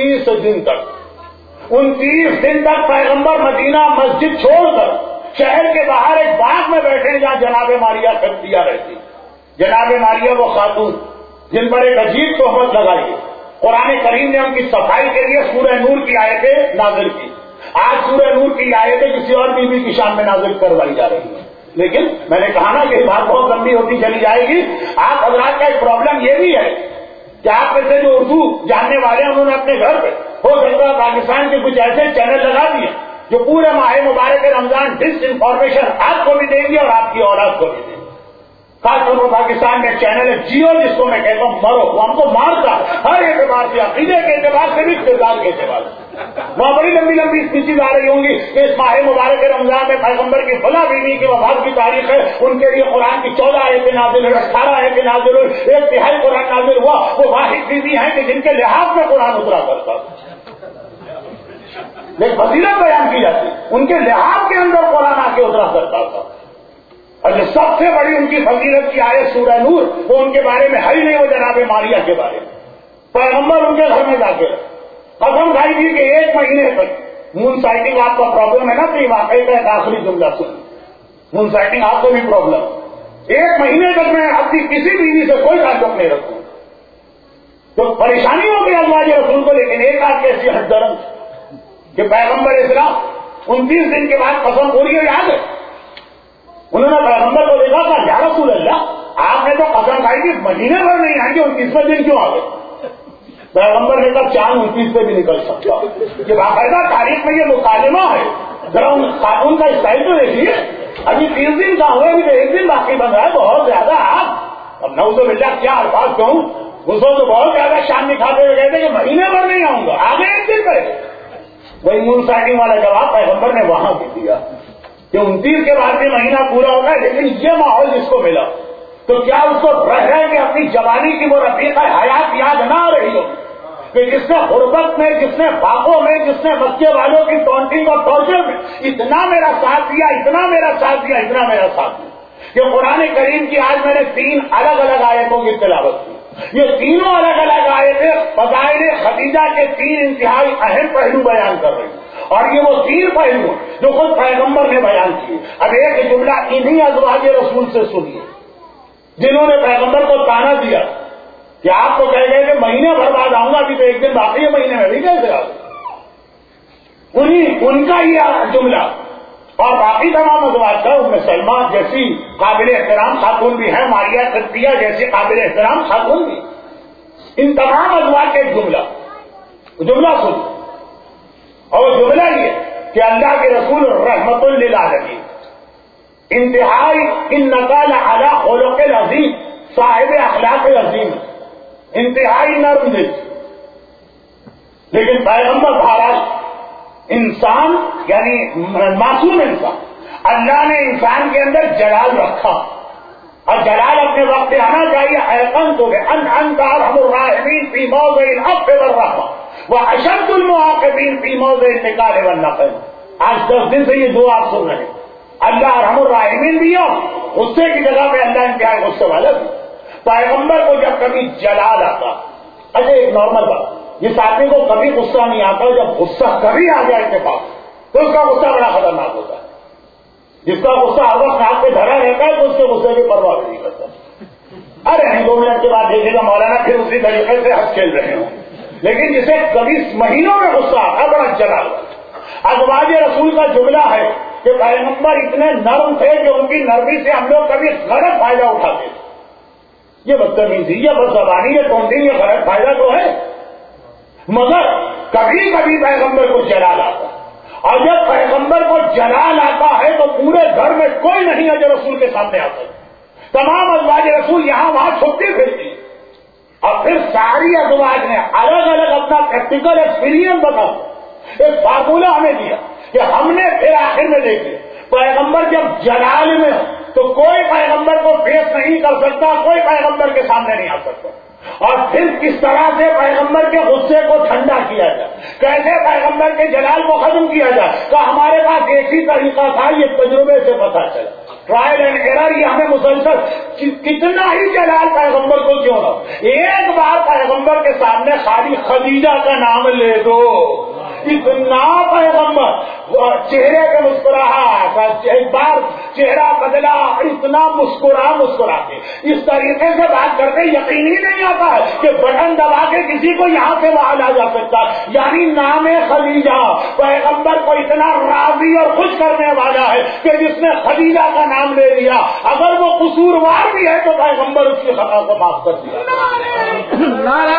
29 دن تک پیغمبر مدینہ مسجد چھوڑ کر شہر کے باہر ایک باغ میں بیٹھے جہاں جناب ماریہ قبطیہ رہتی۔ جناب ماریہ وہ خاتون جن پر ایک عجیب تہمت لگائی ہے، قرآن کریم نے ان کی صفائی کے لیے سورہ نور کی آیتیں نازل کی۔ آج سورہ نور کی آیتیں کسی اور بیوی کی شان میں نازل کروائی جا رہی ہیں، لیکن میں نے کہا نا کہ یہ بات بہت لمبی ہوتی چلی جائے گی۔ آپ حضرات کا ایک پرابلم یہ بھی ہے کہ آپ میں سے جو اردو جاننے والے ہیں انہوں نے اپنے گھر پہ ہو سکتا ہے پاکستان کے کچھ ایسے چینل لگا دیے جو پورے ماہ مبارک رمضان ڈس انفارمیشن آپ کو بھی دیں گے اور آپ کی اولاد کو بھی دیں گے۔ خاص طور پر پاکستان میں چینل ہے جیو، جس کو میں کہتا ہوں مرو، وہ ہم کو مارتا ہر اعتبار سے، عقیدے کے اعتبار سے بھی، کردار کے اعتبار سے۔ وہاں بڑی لمبی اسپیچز آ رہی ہوں گی کہ اس ماہ مبارک رمضان میں پیغمبر کی فلاں بیوی کی وفات کی تاریخ ہے، ان کے لیے قرآن کی 14 آیتیں نازل ہوئی، 18 آیتیں نازل ہوئی، 1/3 قرآن نازل ہوا۔ وہ واحد بیوی ہیں کہ جن کے لحاظ میں قرآن اترا کرتا، لیکن فضیلت بیان کی جاتی، ان کے لحاظ کے اندر قرآن آ کے اترا کرتا تھا۔ اور جو سب سے بڑی ان کی فضیلت کی آیت سورہ نور، وہ ان کے بارے میں ہے ہی نہیں، وہ جناب ماریہ کے بارے میں۔ پیغمبر ان کے گھر میں جا کے قسم کھائی تھی کہ 1 مہینے تک مون سائٹنگ آپ کا پرابلم ہے نا، تو یہ واقعی کا ایک آخری جملہ سن، مون سائٹنگ آپ کو بھی پرابلم، 1 مہینے تک میں اپنی کسی بیوی سے کوئی تعلق نہیں رکھوں، تو پریشانی ہو گئی ازواج رسول کو۔ لیکن ایک آدھ ایسی حد درم کہ پیغمبر اسلام 29 دن کے بعد قسم پوری ہو یاد ہے، انہوں نے پیغمبر کو دیکھا کہ یا رسول اللہ آپ نے تو قسم کھائی تھی مہینے بھر نہیں آئیں گے، 29ویں دن کیوں آ گئے؟ پیغمبر نے کہا چاند 29 پہ بھی نکل سکتا، یہ باقاعدہ تاریخ میں یہ مکالمہ ہے، ذرا ان خاتون کا اسٹائل تو دیکھیے، ابھی 30 دن کا ہوئے بھی تو 1 دن باقی بن رہا ہے، بہت زیادہ۔ آپ اب نعوذ باللہ کیا الفاظ کہوں، اس کو تو بہت زیادہ شان دکھاتے ہوئے کہتے کہ مہینے بھر نہیں آؤں گا، آگے 1 دن پہ۔ وہی مون سائٹنگ والا جواب پیغمبر نے وہاں بھی دیا کہ 29 کے بعد بھی مہینہ پورا ہوگا، لیکن یہ ماحول جس کو ملا تو کیا اس کو رہ کہ اپنی جوانی کی وہ رفیقہ حیات یاد نہ آ رہی ہو کہ جس نے غربت میں، جس نے فاقوں میں، جس نے مکے والوں کی ٹونٹنگ اور ٹارچر میں اتنا میرا ساتھ دیا، اتنا میرا ساتھ دیا، اتنا میرا ساتھ دیا کہ قرآن کریم کی آج میں نے 3 الگ آیتوں کی تلاوت کی۔ یہ تینوں الگ آیتیں فضائل خدیجہ کے 3 انتہائی اہم پہلو بیان کر رہی ہیں، اور یہ وہ 3 پہلو جو خود پیغمبر نے بیان کیے۔ اب ایک جملہ انہی ازواج رسول سے سنیے جنہوں نے پیغمبر کو تانا دیا کہ آپ کو کہہ گئے کہ مہینے بھر بعد آؤں گا، ابھی تو 1 دن باقی ہے مہینے میں، بھی کیسے آ گئے؟ ان کا یہ جملہ اور باقی تمام ازواج کا، ان میں سلمہ جیسی قابل احترام خاتون بھی ہیں، ماریہ قبطیہ جیسی قابل احترام خاتون بھی، ان تمام ازواج کا ایک جملہ سن، اور وہ جملہ یہ کہ اللہ کے رسول رحمت للعالمین، انتہائی انک لعلی خلق عظیم، صاحب اخلاق عظیم، انتہائی نرم دل، لیکن پیغمبر بہرحال انسان یعنی معصوم انسان، اللہ نے انسان کے اندر جلال رکھا، اور جلال اپنے وقت پہ آنا چاہیے۔ ایقنت انت ارحم الراحمین فی موضع العفو والرحمہ واشد المعاقبین فی موضع النکال والنقل۔ آج 10 دن سے یہ دعا آپ سن رہے ہیں، اللہ ارحم الراحمین بھی ہو، غصے کی جگہ پہ اللہ انتہائی غصے والا بھی۔ پیغمبر کو جب کبھی جلال آتا، اچھا ایک نارمل بات، جس آدمی کو کبھی غصہ نہیں آتا، جب غصہ کبھی آ جائے کے پاس تو اس کا غصہ بڑا خطرناک ہوتا ہے۔ جس کا غصہ ہر وقت ہاتھ پہ دھرا رہتا ہے تو اس کے غصے کی پرواہ نہیں کرتا، ارے 2 منٹ کے بعد دیکھے گا مولانا پھر اسی طریقے سے ہنس کھیل رہے ہوں، لیکن جسے کبھی مہینوں میں غصہ آتا بڑا جلال ازواج رسول کا جملہ ہے کہ پیغمبر اتنے نرم تھے کہ ان کی نرمی سے ہم لوگ کبھی غلط فائدہ اٹھاتے تھے. یہ بدتمیزی، یہ بدزبانی، یہ توندی، یہ غلط فائدہ تو ہے، مگر کبھی کبھی پیغمبر کو جلال آتا ہے، اور جب پیغمبر کو جلال آتا ہے تو پورے گھر میں کوئی نہیں ہے جو رسول کے سامنے آتا ہے. تمام ازواج رسول یہاں وہاں چھپتی پھرتی، اور پھر ساری ازواج نے الگ الگ اپنا پریکٹیکل ایکسپیرینس بتاؤ، ایک فارمولہ ہمیں دیا کہ ہم نے پھر آخر میں دیکھے پیغمبر جب جلال میں تو کوئی پیغمبر کو فیس نہیں کر سکتا، کوئی پیغمبر کے سامنے نہیں آ سکتا. اور پھر کس طرح سے پیغمبر کے غصے کو ٹھنڈا کیا جائے، کیسے پیغمبر کے جلال کو ختم کیا جائے، کہ ہمارے پاس ایک ہی طریقہ تھا، یہ تجربے سے پتہ چلا، ٹرائل اینڈ ایرر. یہ ہمیں مسلسل کتنا ہی جلال پیغمبر کو کیوں نہ ایک بار پیغمبر کے سامنے خالی خدیجہ کا نام لے دو، اتنا پیغمبر چہرے پہ مسکراہٹ، ایک بار چہرہ بدلا، اتنا مسکرا کے اس طریقے سے بات کرتے یقین ہی نہیں آتا ہے کہ بٹن دبا کے کسی کو یہاں سے وہاں لا جا سکتا. یعنی نام خدیجہ پیغمبر کو اتنا راضی اور خوش کرنے والا ہے کہ جس نے خدیجہ کا نام لے لیا اگر وہ قصوروار بھی ہے تو پیغمبر اس کی خطا کو معاف کر دیا. نعرہ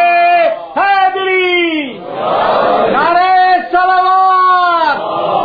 حیدری، نعرہ صلوات.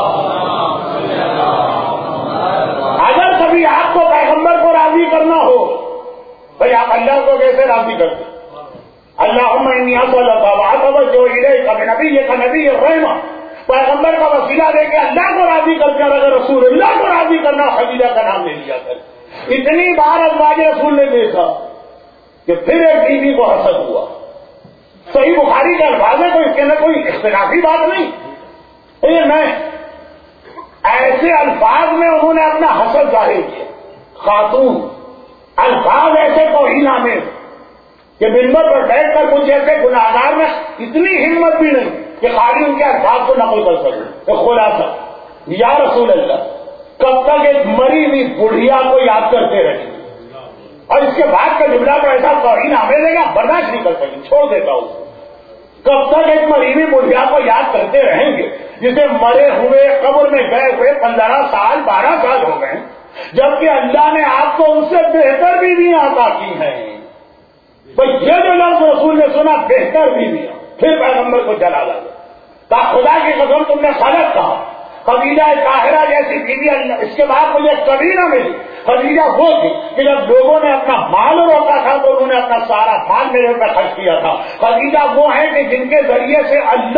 اگر کبھی آپ کو پیغمبر کو راضی کرنا ہو، بھائی آپ اللہ کو کیسے راضی کرتے؟ اللہم انی اسألک واتوجہ الیک بنبیک نبی الرحمہ، پیغمبر کا وسیلہ دے کے اللہ کو راضی کر کے اگر رسول اللہ کو راضی کرنا خدیجہ کا نام لے لیا کر. اتنی بار ازواج رسول نے دیکھا کہ پھر ایک بیوی کو حسد ہوا. صحیح بخاری کے الفاظ ہے، کوئی اس کے اندر کوئی اختلافی بات نہیں. میں ایسے الفاظ میں انہوں نے اپنا حسد ظاہر کیا. خاتون الفاظ ایسے توہین میں کہ منبر پر بیٹھ کر مجھ جیسے گناہگار میں اتنی ہمت بھی نہیں کہ خالی ان کے الفاظ کو نقل کر سکوں. خلاصہ یا رسول اللہ کب تک ایک مری ہوئی بڑھیا کو یاد کرتے رہیں، اور اس کے بعد کا جملہ تو ایسا توہین آمیز ہے کہ برداشت نہیں کر سکیں، چھوڑ دیتا ہوں. کب تک ایک مری ہوئی بڑھیا کو یاد کرتے رہیں گے جسے مرے ہوئے قبر میں گئے ہوئے 15 سال 12 سال ہو گئے، جبکہ اللہ نے آپ کو ان سے بہتر بھی عطا کی ہیں. بھائی یہ جو لفظ رسول نے سنا بہتر بھی دیا، پھر پیغمبر کو جلا لا کہ خدا کی قسم تم نے غلط کہا. خدیجہ طاہرہ جیسی بیوی اس کے بعد مجھے کبھی نہ ملی. خدیجہ وہ تھی کہ جب لوگوں نے اپنا مال روکا تھا تو انہوں نے اپنا سارا مال میرے اوپر خرچ کیا تھا. خدیجہ وہ ہیں کہ جن کے ذریعے سے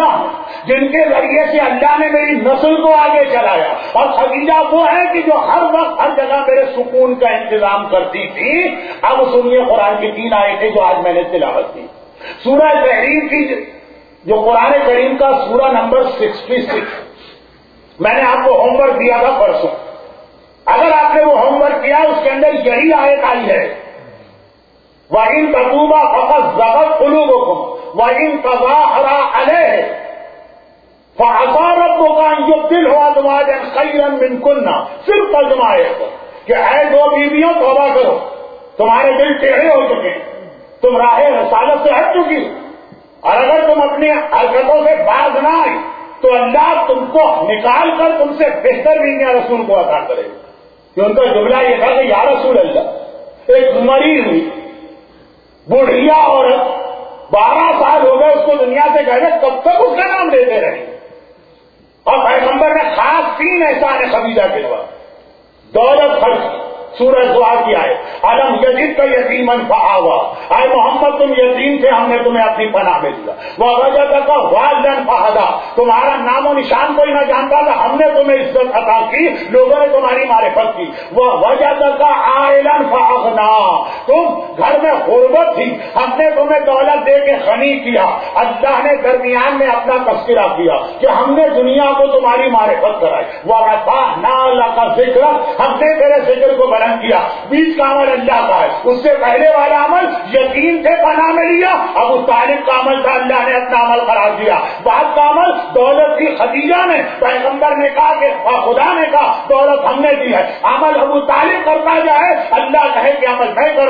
اللہ نے میری نسل کو آگے چلایا. اور خدیجہ وہ ہیں کہ جو ہر وقت ہر جگہ میرے سکون کا انتظام کرتی تھی. اب سنیے قرآن کی 3 آیتیں جو آج میں نے تلاوت کی. سورہ تحریم کی جو قرآن کریم کا سورہ نمبر 66 میں نے آپ کو ہوم ورک دیا تھا پرسوں. اگر آپ نے وہ ہوم ورک کیا اس کے اندر یہی آیت آئی ہے وَإِن تَتُوبَا فَقَدْ زَغَتْ قُلُوبُكُمْ وَإِن تَظَاهَرَا عَلَيْهِ فَعَصَىٰ رَبُّكَ أَن يُبْدِلَهُ أَزْوَاجًا خَيْرًا مِّنكُنَّ. صرف ترجمہ ہے کہ اے دو بیویوں توبہ کرو، تمہارے دل ٹیڑھے ہو چکے، تم راہ رسالت سے ہٹ چکی، اور اگر تم اپنی حرکتوں سے باز نہ آئی تو اللہ تم کو نکال کر تم سے بہتر بیویاں رسول کو عطا کرے گا. کہ ان کا جملہ یہ تھا کہ یا رسول اللہ ایک مری ہوئی بڑھیا عورت 12 سال ہو گئے اس کو دنیا سے گئے، کب تک اس کا نام لیتے رہے. اور پیغمبر نے خاص 3 احسان خدیجہ کے بعد دولت خرچ کی. سورہ دعا کی آئے علم یزید کا یتیمن فآوا، اے محمد تم یتیم تھے ہم نے تمہیں اپنی پناہ میں دیا. ووجدک ضالا فہدی، تمہارا نام و نشان کوئی نہ جانتا تھا ہم نے تمہیں عزت عطا کی، لوگوں نے تمہاری معرفت کی. ووجدک عائلا فاغنی، تم گھر میں غربت تھی ہم نے تمہیں دولت دے کے غنی کیا. اللہ نے درمیان میں اپنا تذکرہ کیا کہ ہم نے دنیا کو تمہاری معرفت کرائی. ورفعنا لک ذکرک، ہم نے تیرے ذکر کو کیا. بیچ کا عمل اللہ کا ہے، اس سے پہلے والا عمل یقین سے پناہ میں لیا. ابو طالب کا عمل تھا اللہ نے اپنا عمل قرار دیا. بعد کا عمل دولت کی خدیجہ نے، پیغمبر نے کہا کہ خدا نے کہا دولت ہم نے دی ہے. عمل ابو طالب کرتا جائے اللہ کہے کہ عمل میں کر رہا ہوں.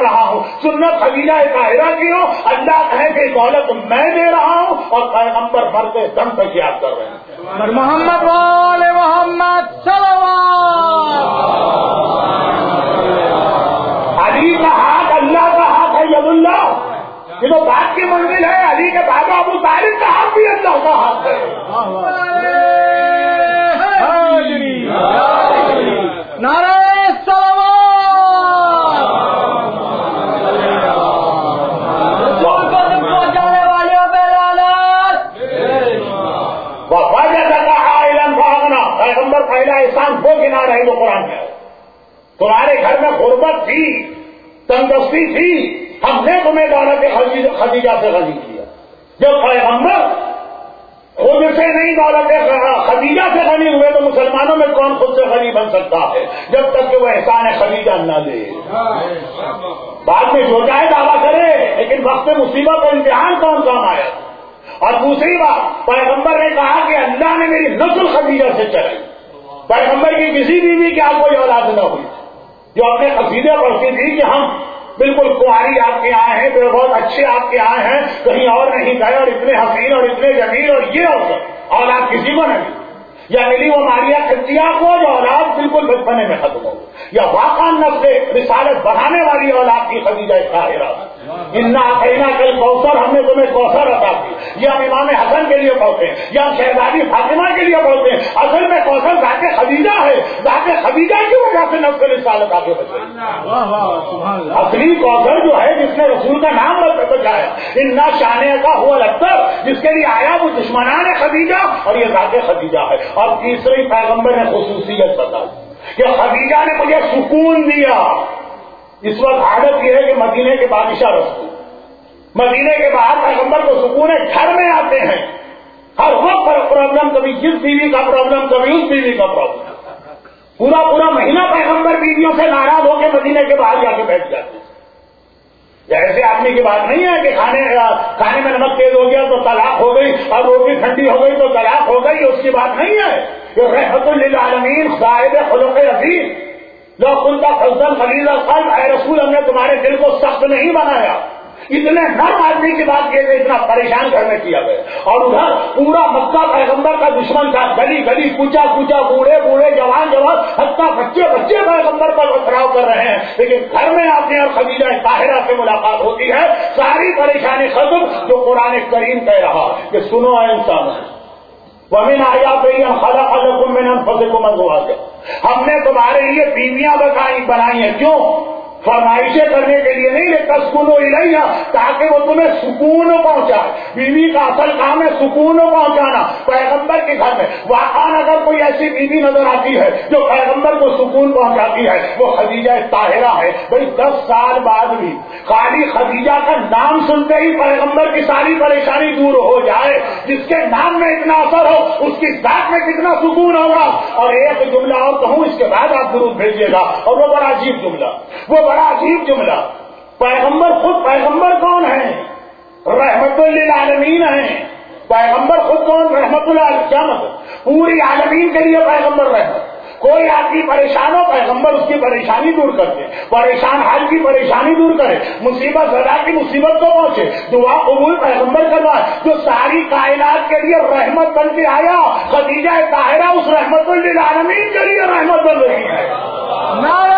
سنت خدیجہ طاہرہ کی ہو، اللہ کہے کہ دولت میں دے رہا ہوں، اور پیغمبر مرتے دم تک یاد کر رہے ہیں محمد وال محمد صلوات. علی کا ہاتھ اللہ کا ہاتھ ہے، ید اللہ. یہ تو بات کی منزل ہے. علی کے بابا ابو طالب کا ہاتھ بھی اللہ کا ہاتھ ہے. نعرہ پیغمبر پہلا احسان وہ گنا رہے جو قرآن میں. تمہارے گھر میں غربت تھی، تندرستی تھی، ہم نے تمہیں دولت خدیجہ سے غنی کیا. جب پیغمبر خود سے نہیں دولت خدیجہ سے غنی ہوئے تو مسلمانوں میں کون خود سے غنی بن سکتا ہے جب تک کہ وہ احسان خدیجہ نہ لے. بعد میں جو چاہے دعویٰ کرے، لیکن وقت مصیبت اور امتحان کون کام آیا. اور دوسری بات، پیغمبر نے کہا کہ اللہ نے میری نسل خدیجہ سے چلائی. پیغمبر کی کسی بیوی کی آپ کوئی اولاد نہ ہوئی جو اپنے قصیدے پڑھتی تھی کہ ہم بالکل کنواری آپ کے آئے ہیں، بہت اچھے آپ کے آئے ہیں، کہیں اور نہیں گئے، اور اتنے حسین اور اتنے جمیل اور یہ اولاد کسی کو نہیں. یا ملی وہ ماریہ خطیہ کو جو اولاد بالکل بچپنے میں ختم ہو گئی، یا واقعا نسل رسالت بڑھانے والی اولاد کی خدیجہ طاہرہ. انا اعطیناک کل کوثر، ہم نے تمہیں کوثر عطا کی. یا امام حسن کے لیے پڑھتے ہیں، یا شہزادی فاطمہ کے لیے پڑھتے ہیں. اصل میں کوثر ذات خدیجہ ہے. ذات خدیجہ کی وجہ سے نسل رسالت آگے بچے. اصلی کوثر جو ہے جس نے رسول کا نام بچایا، انا شانہ کا ہوا الابتر، جس کے لیے آیا وہ دشمنان خدیجہ، اور یہ ذات خدیجہ ہے. اور تیسری پیغمبر نے خصوصیت بتائی کہ خدیجہ نے مجھے سکون دیا. اس وقت عادت یہ ہے کہ مدینے کے بادشاہ رسول مدینے کے باہر پیغمبر کو سکون ہے، گھر میں آتے ہیں ہر وقت پرابلم، کبھی جس بیوی کا پرابلم، کبھی اس بیوی کا پرابلم. پورا مہینہ پیغمبر بیویوں سے ناراض ہو کے مدینے کے باہر جا کے بیٹھ جاتے ہیں. ایسے آدمی کی بات نہیں ہے کہ کھانے میں نمک تیز ہو گیا تو طلاق ہو گئی، اور روٹی ٹھنڈی ہو گئی تو طلاق ہو گئی. اس کی بات نہیں ہے. یہ رحمت للعالمین صاحب خلق عظیم لو كنت فظا غلیظ القلب، اے رسول ہم نے تمہارے دل کو سخت نہیں بنایا. اتنے نرم آدمی کی بات کیے گئے، اتنا پریشان گھر میں کیا گیا. اور ادھر پورا مکہ پیغمبر کا دشمن تھا، گلی گلی کوچا کوچا، بوڑھے بوڑھے، جوان جوان، حتیٰ بچے بچے پیغمبر پر پتھراؤ کر رہے ہیں. لیکن گھر میں آپ نے اور خدیجہ طاہرہ سے ملاقات ہوتی ہے، ساری پریشانی ختم. جو قرآن کریم کہہ رہا کہ سنو اے انسان، وَمِنْ آيَاتِهِ أَنْ خَلَقَ لَكُم مِّنْ أَنفُسِكُمْ أَزْوَاجًا، ہم نے تمہارے لیے بیویاں بنائی ہیں. کیوں؟ فرمائشیں کرنے کے لیے نہیں، لِتَسْكُنُوا إِلَيْهَا، تاکہ وہ تمہیں سکون پہنچائے. بیوی کا اصل کام ہے سکون پہنچانا. پیغمبر کے گھر میں واقعا اگر کوئی ایسی بیوی نظر آتی ہے جو پیغمبر کو سکون پہنچاتی ہے، وہ خدیجہ طاہرہ ہے. بھائی 10 سال بعد بھی خالی خدیجہ کا نام سنتے ہی پیغمبر کی ساری پریشانی دور ہو جائے. جس کے نام میں اتنا اثر ہو اس کی ذات میں کتنا سکون ہوگا. اور ایک جملہ اور کہوں، اس کے بعد آپ درود بھیجیے گا، اور وہ بڑا عجیب جملہ، وہ بڑا عجیب جملہ. پیغمبر خود پیغمبر کون ہے؟ رحمت للعالمین ہیں. پیغمبر خود کون؟ رحمت للعالمین، پوری عالمین کے لیے پیغمبر رحمت. کوئی آدمی پریشان ہو، پیغمبر اس کی پریشانی دور کرتے، پریشان حال کی پریشانی دور کرے، مصیبت زدہ کی مصیبت کو پہنچے، دعا قبول پیغمبر کروائے. جو ساری کائنات کے لیے رحمت بن کے آیا، خدیجہ طاہرہ اس رحمت للعالمین کے لیے رحمت بن رہی ہے. نعرہ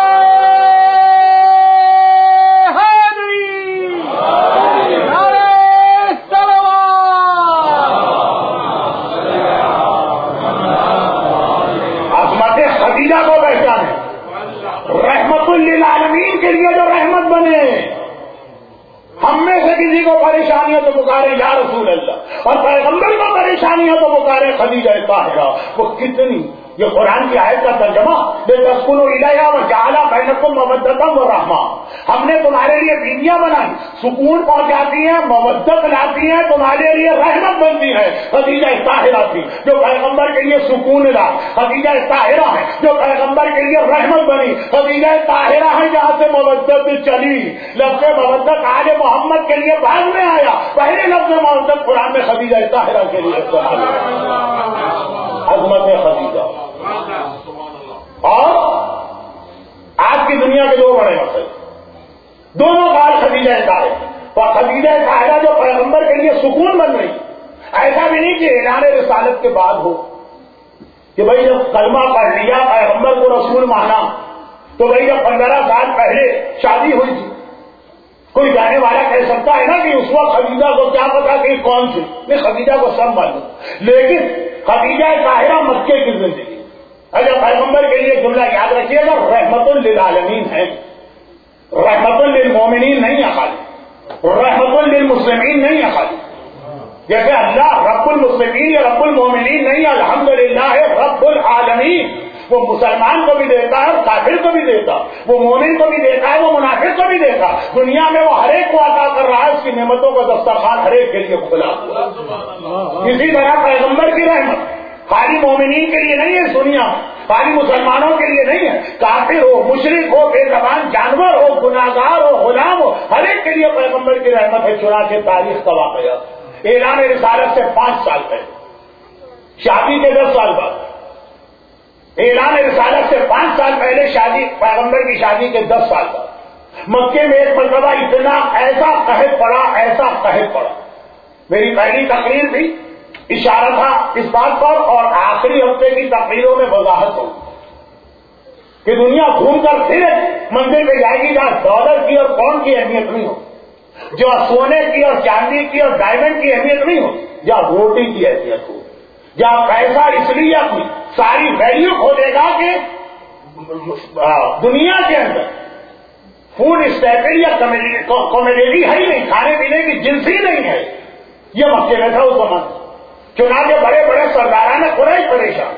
خدیجہ کو پہچانے، رحمت للعالمین کے لیے جو رحمت بنے. ہم میں سے کسی کو پریشانی ہو تو پکارے یا رسول اللہ، اور پیغمبر کو پریشانی ہو تو پکارے خدیجہ طاہرہ. وہ کتنی، یہ قرآن کی آیت کا ترجمہ، لِتَسْكُنُوا إِلَيْهَا وَجَعَلَ بَيْنَكُمْ مَوَدَّةً وَرَحْمَةً، ہم نے تمہارے لیے بیویاں بنائی، سکون پہنچاتی ہیں، مودت لاتی ہیں، تمہارے لیے رحمت بنتی ہے. خدیجہ طاہرہ تھی جو پیغمبر کے لیے سکون لا. خدیجہ طاہرہ ہے جو پیغمبر کے لیے رحمت بنی. خدیجہ طاہرہ ہے جہاں سے مودت چلی. لفظ مودت آل محمد کے لیے بعد میں آیا، پہلے لفظ مودت قرآن میں خدیجہ طاہرہ کے لیے استعمال ہے. عظمت خدیجہ. اور آج کی دنیا کے دو بڑے مسئلے، دونوں بار خدیجہ طاہرہ، اور خدیجہ طاہرہ جو پیغمبر کے لیے سکون بن رہی، ایسا بھی نہیں کہ اعلان رسالت کے بعد ہو کہ بھائی جب کلمہ پڑھ لیا پیغمبر کو رسول مانا تو بھائی جب 15 سال پہلے شادی ہوئی تھی، کوئی جانے والا کہہ سکتا ہے نا کہ اس وقت خدیجہ کو کیا پتا کہ کون سی، نہیں خدیجہ کو سب معلوم، لیکن خدیجہ طاہرہ مکے کی زندگی، اگر پیغمبر کے لیے جملہ یاد رکھیے گا، رحمت للعالمین ہے، رحمت للمومنین نہیں ہے خالی، رحمت للمسلمین نہیں ہے خالی، جیسے اللہ رب المسلمین یا رب المومنین نہیں، الحمدللہ ہے رب العالمین، وہ مسلمان کو بھی دیتا ہے، کافر کو بھی دیتا، وہ مومن کو بھی دیتا ہے، وہ منافق کو بھی دیتا، دنیا میں وہ ہر ایک کو عطا کر رہا ہے، اس کی نعمتوں کا دسترخوان ہر ایک کے لیے کھلا ہوا۔ اسی طرح پیغمبر کی رحمت خالی مومنین کے لیے نہیں ہے، دنیا خالی مسلمانوں کے لیے نہیں ہے، کافر ہو، مشرک ہو، بے زبان جانور ہو، گناہگار ہو، غلام ہو، ہر ایک کے لیے پیغمبر کی رحمت ہے۔ چنانچہ تاریخ کا واقعہ اعلان رسالت سے 5 سال پہلے، شادی کے 10 سال بعد، اعلان رسالت سے 5 سال پہلے شادی، پیغمبر کی شادی کے 10 سال بعد مکے میں ایک مرتبہ اتنا ایسا قحط پڑا، ایسا قحط پڑا، میری پہلی تقریر بھی اشارہ تھا اس بات پر، اور آخری ہفتے کی تقریروں میں وضاحت ہوگی کہ دنیا گھوم کر پھر منزل پہ جائے گی جہاں ڈالر کی اور پاؤنڈ کی اہمیت نہیں ہو، جہاں سونے کی اور چاندی کی اور ڈائمنڈ کی اہمیت نہیں ہو، جہاں روٹی کی اہمیت ہو، جہاں پیسہ اس لیے اپنی ساری ویلیو کھو دے گا کہ دنیا کے اندر فوڈ اسٹیپل یا کمیڈیری ہے ہی نہیں، کھانے پینے کی جنس ہی نہیں ہے، یہ مکے میں تھا اس زمانے۔ چنانچہ بڑے بڑے سرداران قریش پریشان،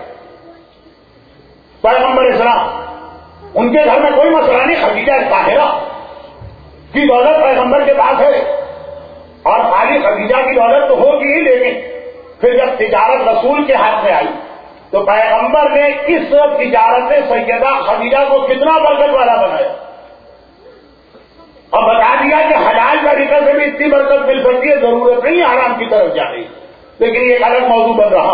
پیغمبر اسلام ان کے گھر میں کوئی مسئلہ نہیں، خدیجہ طاہرہ کی دولت پیغمبر کے پاس ہے، اور خالی خدیجہ کی دولت تو ہوگی ہی، لیکن پھر جب تجارت رسول کے ہاتھ میں آئی تو پیغمبر نے اس تجارت سے سیدہ خدیجہ کو کتنا برکت والا بنایا، اور بتا دیا کہ حلال طریقے سے بھی اتنی برکت مل سکتی ہے، ضرورت نہیں حرام کی طرف جا رہی، لیکن یہ ایک الگ موضوع بن رہا۔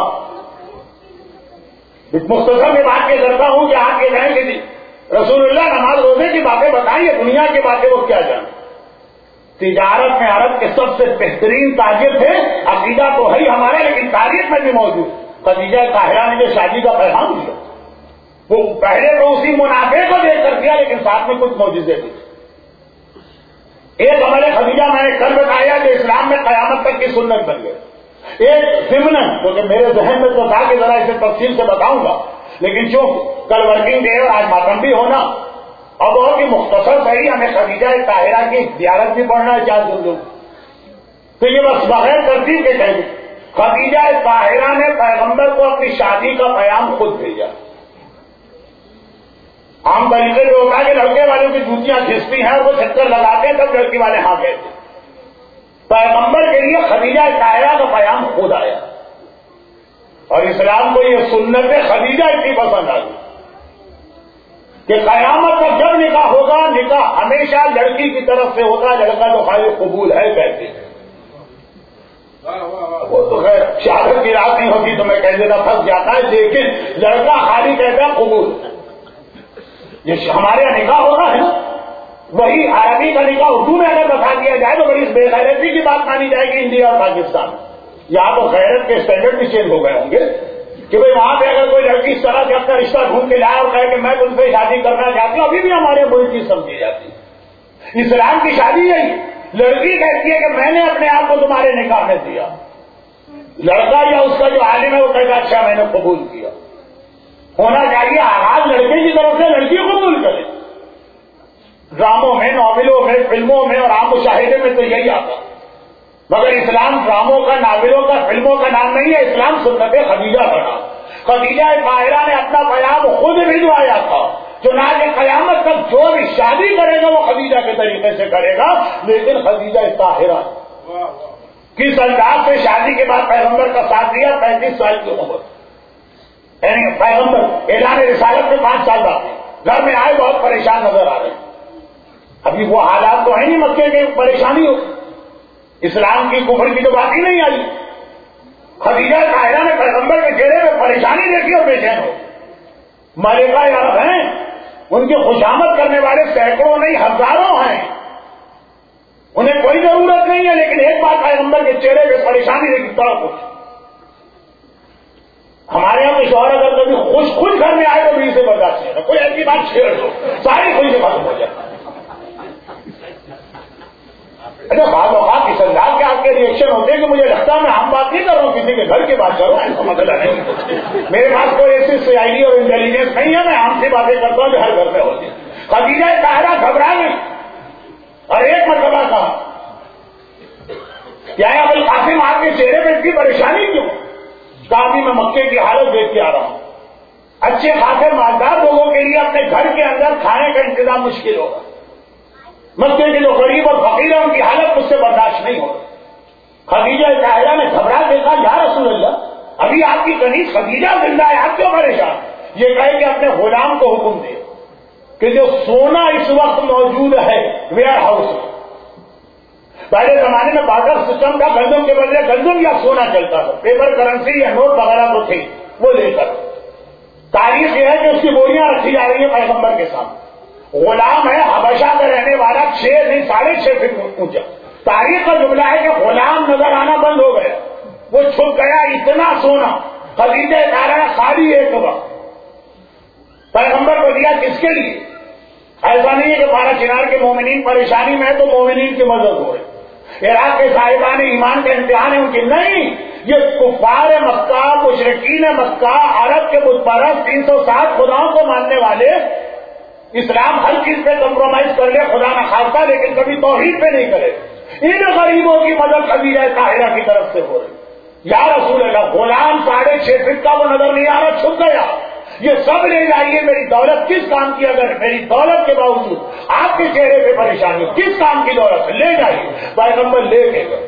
مختصر میں بات یہ کرتا ہوں کہ آپ یہ کہیں کہ رسول اللہ نماز روزے کی باتیں بتائیں، دنیا کی باتیں وہ کیا جانیں۔ تجارت میں عرب کے سب سے بہترین تاجر تھے، عقیدہ تو ہے ہمارا لیکن تاریخ میں بھی موجود۔ خدیجہ طاہرہ نے جو شادی کا پیغام دیا وہ پہلے تو اسی منافع کو دیکھ کر دیا، لیکن ساتھ میں کچھ معجزے بھی۔ ایک عمل خدیجہ میں نے کل بتایا کہ اسلام میں قیامت تک کی سنت بن گئی، ایک ضمن کیونکہ میرے ذہن میں تو تھا کہ ذرا اسے تفصیل سے بتاؤں گا، لیکن چونکہ کل ورکنگ ڈے اور آج ماتم بھی ہونا، اور بہت ہی مختصر صحیح ہمیں خدیجہ طاہرہ کی زیارت بھی پڑھنا ہے 4 دن، تو یہ بس بغیر ترتیب کے کہیں خدیجہ طاہرہ نے پیغمبر کو اپنی شادی کا پیام خود بھیجا۔ عام طریقے سے ہوتا ہے کہ لڑکے والوں کی جوتیاں کھینچتی ہیں اور وہ چکر لگاتے ہیں تب لڑکی والے ہاں کہتے ہیں، پیغمبر کے لیے خدیجہ طاہرہ کا پیام خود آیا، اور اسلام کو یہ سنت خدیجہ اتنی پسند آئی کہ قیامت تک جب نکاح ہوگا، نکاح ہمیشہ لڑکی کی طرف سے ہوگا، لڑکا تو خالی قبول ہے کہتے ہیں، وہ تو خیر شہادت کی رات نہیں ہوتی تو میں کہہ دیتا پھنس جاتا ہے، لیکن لڑکا خالی کہتا قبول۔ یہ ہمارے یہاں نکاح ہوگا ہے نا، وہی عربی کا نکاح اردو میں اگر بتا دیا جائے تو بڑی بے غیرتی کی بات مانی جائے گی انڈیا اور پاکستان میں۔ یہاں تو غیرت کے اسٹینڈرڈ بھی چینج ہو گئے ہوں گے کہ بھئی وہاں پہ اگر کوئی لڑکی اس طرح سے اپنا رشتہ ڈھونڈ کے لائے اور کہے کہ میں تم سے شادی کرنا چاہتی ہوں، ابھی بھی ہمارے بری چیز سمجھی جاتی ہے۔ اسلام کی شادی یہی، لڑکی کہتی ہے کہ میں نے اپنے آپ کو تمہارے نکاح میں دیا، لڑکا یا اس کا جو عالم ہے وہ کہتا اچھا میں نے قبول کیا۔ ہونا چاہیے آغاز لڑکے کی طرف سے، لڑکی قبول کرے۔ ڈراموں میں، ناولوں میں، فلموں میں اور عام مشاہدے میں تو یہی آتا، مگر اسلام ڈراموں کا، ناولوں کا، فلموں کا نام نہیں ہے، اسلام سنت خدیجہ کا نام۔ خدیجہ طاہرہ نے اپنا پیام خود بھجوایا تھا، چنانچہ قیامت تک جو بھی شادی کرے گا وہ خدیجہ کے طریقے سے کرے گا، لیکن خدیجہ طاہرہ کس انداز سے شادی کے بعد پیغمبر کا ساتھ دیا، 35 سال کی عمر، یعنی پیغمبر اعلان رسالت میں 5 سال بعد گھر میں آئے، بہت پریشان نظر آ رہے ہیں۔ ابھی وہ حالات تو ہیں نہیں مکے کے پریشانی ہو، اسلام کی کفر کی تو بات ہی نہیں آئی۔ خدیجہ طاہرہ نے پیغمبر کے چہرے میں پریشانی دیکھی اور بے چین ہو۔ ملکہ عرب ہیں، ان کی خوشامد کرنے والے سینکڑوں نہیں ہزاروں ہیں، انہیں کوئی ضرورت نہیں ہے، لیکن ایک بات پیغمبر کے چہرے پہ پریشانی دیکھی بڑا کچھ. ہمارے یہاں کے شوہر اگر کبھی خوش گھر میں آئے تو بھی اسے برداشت نہیں ہے، کوئی ایسی بات چھیڑ دو ساری خوشی ختم ہو جائے. اچھا بعض اوقات اس انداز کے آپ کے ریئیکشن ہوتے ہیں کہ مجھے لگتا ہے میں عام بات نہیں کر رہا ہوں، کسی کے گھر کی بات کر رہا ہوں، ایسا مسئلہ نہیں. میرے پاس کوئی ایسی CID اور انٹیلیجنس نہیں ہے، میں عام سی باتیں کرتا ہوں جو ہر گھر میں ہوتی ہیں. خدیجہ طاہرہ گھبرا گئی اور ایک مرتبہ کہا کیا ابوالقاسم آپ کے چہرے پہ اتنی پریشانی کیوں؟ کہا بھی میں مکے کی حالت دیکھ کے آ رہا ہوں، اچھے خاصے مالدار لوگوں کے لیے اپنے گھر کے اندر کھانے کا انتظام مشکل ہوگا، مکے کے جو غریب اور فقیر ہیں ان کی حالت مجھ سے برداشت نہیں ہوگی. خدیجہ طاہرہ نے گھبرا کے کہا یا رسول اللہ ابھی آپ کی کنیز خدیجہ زندہ ہے، آپ کیوں پریشان؟ یہ کہے کہ اپنے غلام کو حکم دے کہ جو سونا اس وقت موجود ہے ویئر ہاؤس میں، پہلے زمانے میں بارٹر سسٹم کا، گندم کے بدلے گندم یا سونا چلتا تھا، پیپر کرنسی یا نوٹ وغیرہ تو تھے، وہ لے کر تاریخ یہ ہے کہ اس کی بوریاں رکھی جا رہی ہیں پیغمبر کے سامنے. غلام ہے حبشہ کا رہنے والا، 6 نہیں 6.5 فٹ اونچا. تاریخ کا جملہ ہے کہ غلام نظر آنا بند ہو گیا، وہ چھپ گیا. اتنا سونا خدیجہ طاہرہ خالی ایک وقت پیغمبر کو دیا، کس کے لیے؟ ایسا نہیں ہے کہ بارہ چنار کے مومنین پریشانی میں ہے تو مومنین کی مدد ہو رہی، عراق کے صاحبان ایمان کا امتحان ہے ان کی نہیں، یہ کفار مکہ، مشرکین مکہ، عرب کے بت پرست 360 خداؤں کو ماننے والے. اسلام ہر چیز پہ کمپرومائز کر لے خدا نہ خاصہ، لیکن کبھی توحید پہ نہیں کرے. ان غریبوں کی مدد خدیجہ طاہرہ کی طرف سے ہو رہی. یا رسول اللہ غلام 6.5 فٹ کا وہ نظر نہیں آ رہا، چھپ گیا، یہ سب لے جائیے، میری دولت کس کام کی؟ اگر میری دولت کے باوجود آپ کے چہرے پہ پریشانی، کس کام کی دولت لے جائیے. پیغمبر لے کے گئے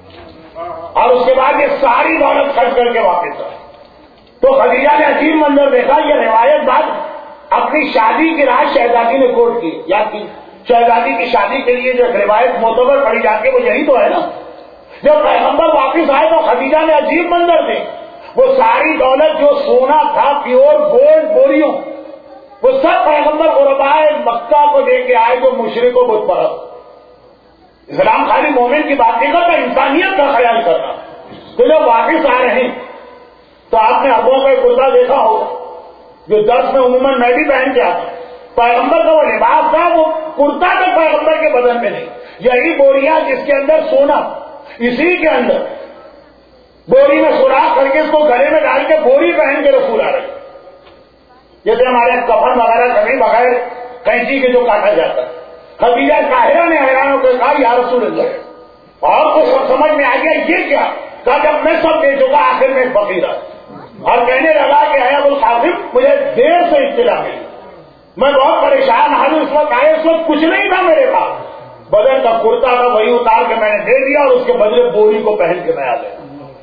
اور اس کے بعد یہ ساری دولت خرچ کر کے واپس آئے. تو خدیجہ نے عجیب منظر دیکھا. یہ روایت بات اپنی شادی کی رات شہزادی نے کوٹ کی، یاد کی شہزادی کی شادی کے لیے جو روایت معتبر پڑی جاتی ہے وہ یہی تو ہے نا. جب پیغمبر واپس آئے تو خدیجہ نے عجیب منظر دیکھ، وہ ساری دولت جو سونا تھا پیور گولڈ بوریوں، وہ سب پیغمبر غربائے مکہ کو دے کے آئے جو مشرک و بت پرست. اسلام خالی مومن کی بات نہیں کرتا، انسانیت کا خیال کرنا. تو جب واپس آ رہے ہیں تو آپ نے ابوں کا کرتا دیکھا ہوگا جو درس میں عموماً میں بھی پہن کے آتا. پیغمبر کا وہ لباس تھا، وہ کرتا تھا پیغمبر کے بدن میں نہیں. یہی بوریاں جس کے اندر سونا، اسی کے اندر بوری میں سوراخ کر کے اس کو گلے میں ڈال کے بوری پہن کے رسول آ رہے. جیسے ہمارے کفن وغیرہ کبھی بغیر کینچی کے جو کاٹا جاتا ہے. خدیجہ طاہرہ نے حیران ہو کر کہا یا رسول اللہ، اور کو سب سمجھ میں آ گیا یہ کیا؟ کہا جب میں سب دے چکا آخر میں فقیر اور کہنے لگا کہ اے ابوالقاسم مجھے دیر سے اطلاع ملی، میں بہت پریشان حال اس وقت آئے، اس وقت کچھ نہیں تھا میرے پاس، بدن کا کرتا تھا وہی اتار کے میں نے دے دیا اور اس کے بدلے بوری کو پہن کے میں آ گیا.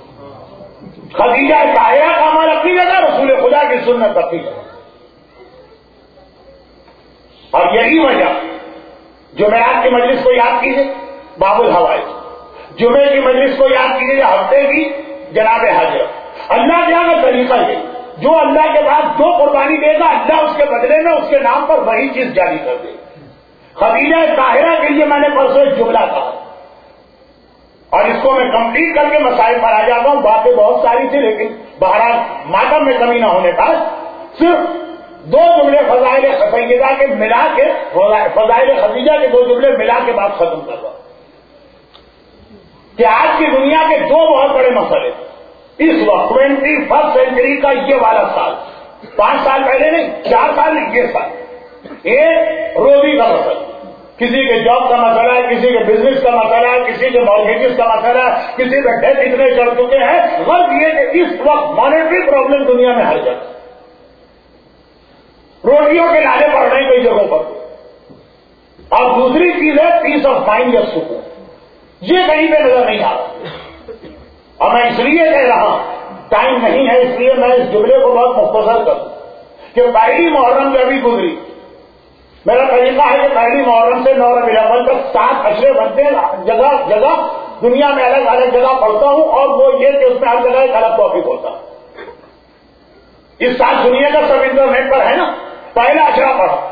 خدیجہ طاہرہ کا عمل اپنی جگہ، رسول خدا کی سنت اپنی جگہ. اور یہی وجہ جمعرات کی مجلس کو یاد کیجیے باب الحوائج، جمعے کی مجلس کو یاد کیجیے ہفتے کی جناب حاضر. اللہ کیا کا طریقہ ہے، جو اللہ کے بعد جو قربانی دے گا اللہ اس کے بدلے میں اس کے نام پر وہی چیز جاری کر دے. خدیجہ طاہرہ کے لیے میں نے پرسوں ایک جملہ کہا اور اس کو میں کمپلیٹ کر کے مسائل پر آ جاتا ہوں. باتیں بہت ساری تھی لیکن بہرحال ماتم میں کمی نہ ہونے پر صرف 2 جملے فضائل سیدہ کے ملا کے، فضائل خدیجہ کے 2 جملے ملا کے بات ختم کر رہا ہوں کہ آج کی دنیا کے 2 بہت بڑے مسئلے اس وقت 21 سینچری کا یہ والا سال، 5 سال پہلے نہیں 4 سال نہیں، یہ سال. ایک روزی کا مسئلہ، کسی کے جاب کا مسئلہ ہے، کسی کے بزنس کا مسئلہ ہے، کسی کے مارگیجز کا مسئلہ ہے، کسی کے ڈیٹ اتنے چڑھ چکے ہیں. غرض یہ کہ اس وقت مانیٹری پرابلم دنیا میں ہر جگہ، روٹیوں کے لالے پڑ رہے ہیں کئی جگہوں پر. اور دوسری چیز ہے پیس آف مائنڈ یا سکون، یہ کہیں پہ نظر نہیں آ رہا. اور میں اس لیے کہہ رہا ہوں، ٹائم نہیں ہے اس لیے میں اس جملے کو بہت مختصر کروں کہ پہلی محرم جو ابھی گزری، میرا طریقہ ہے کہ پہلی محرم سے 9 ربیع الاول تک 7 اشرے بنتے ہیں، جگہ جگہ دنیا میں الگ الگ جگہ پڑھتا ہوں اور وہ یہ کہ اس میں ہر جگہ ایک الگ ٹاپک ہوتا ہے. اس سال دنیا کا سب انٹرنیٹ پر ہے نا. پہلا اشرا پڑھا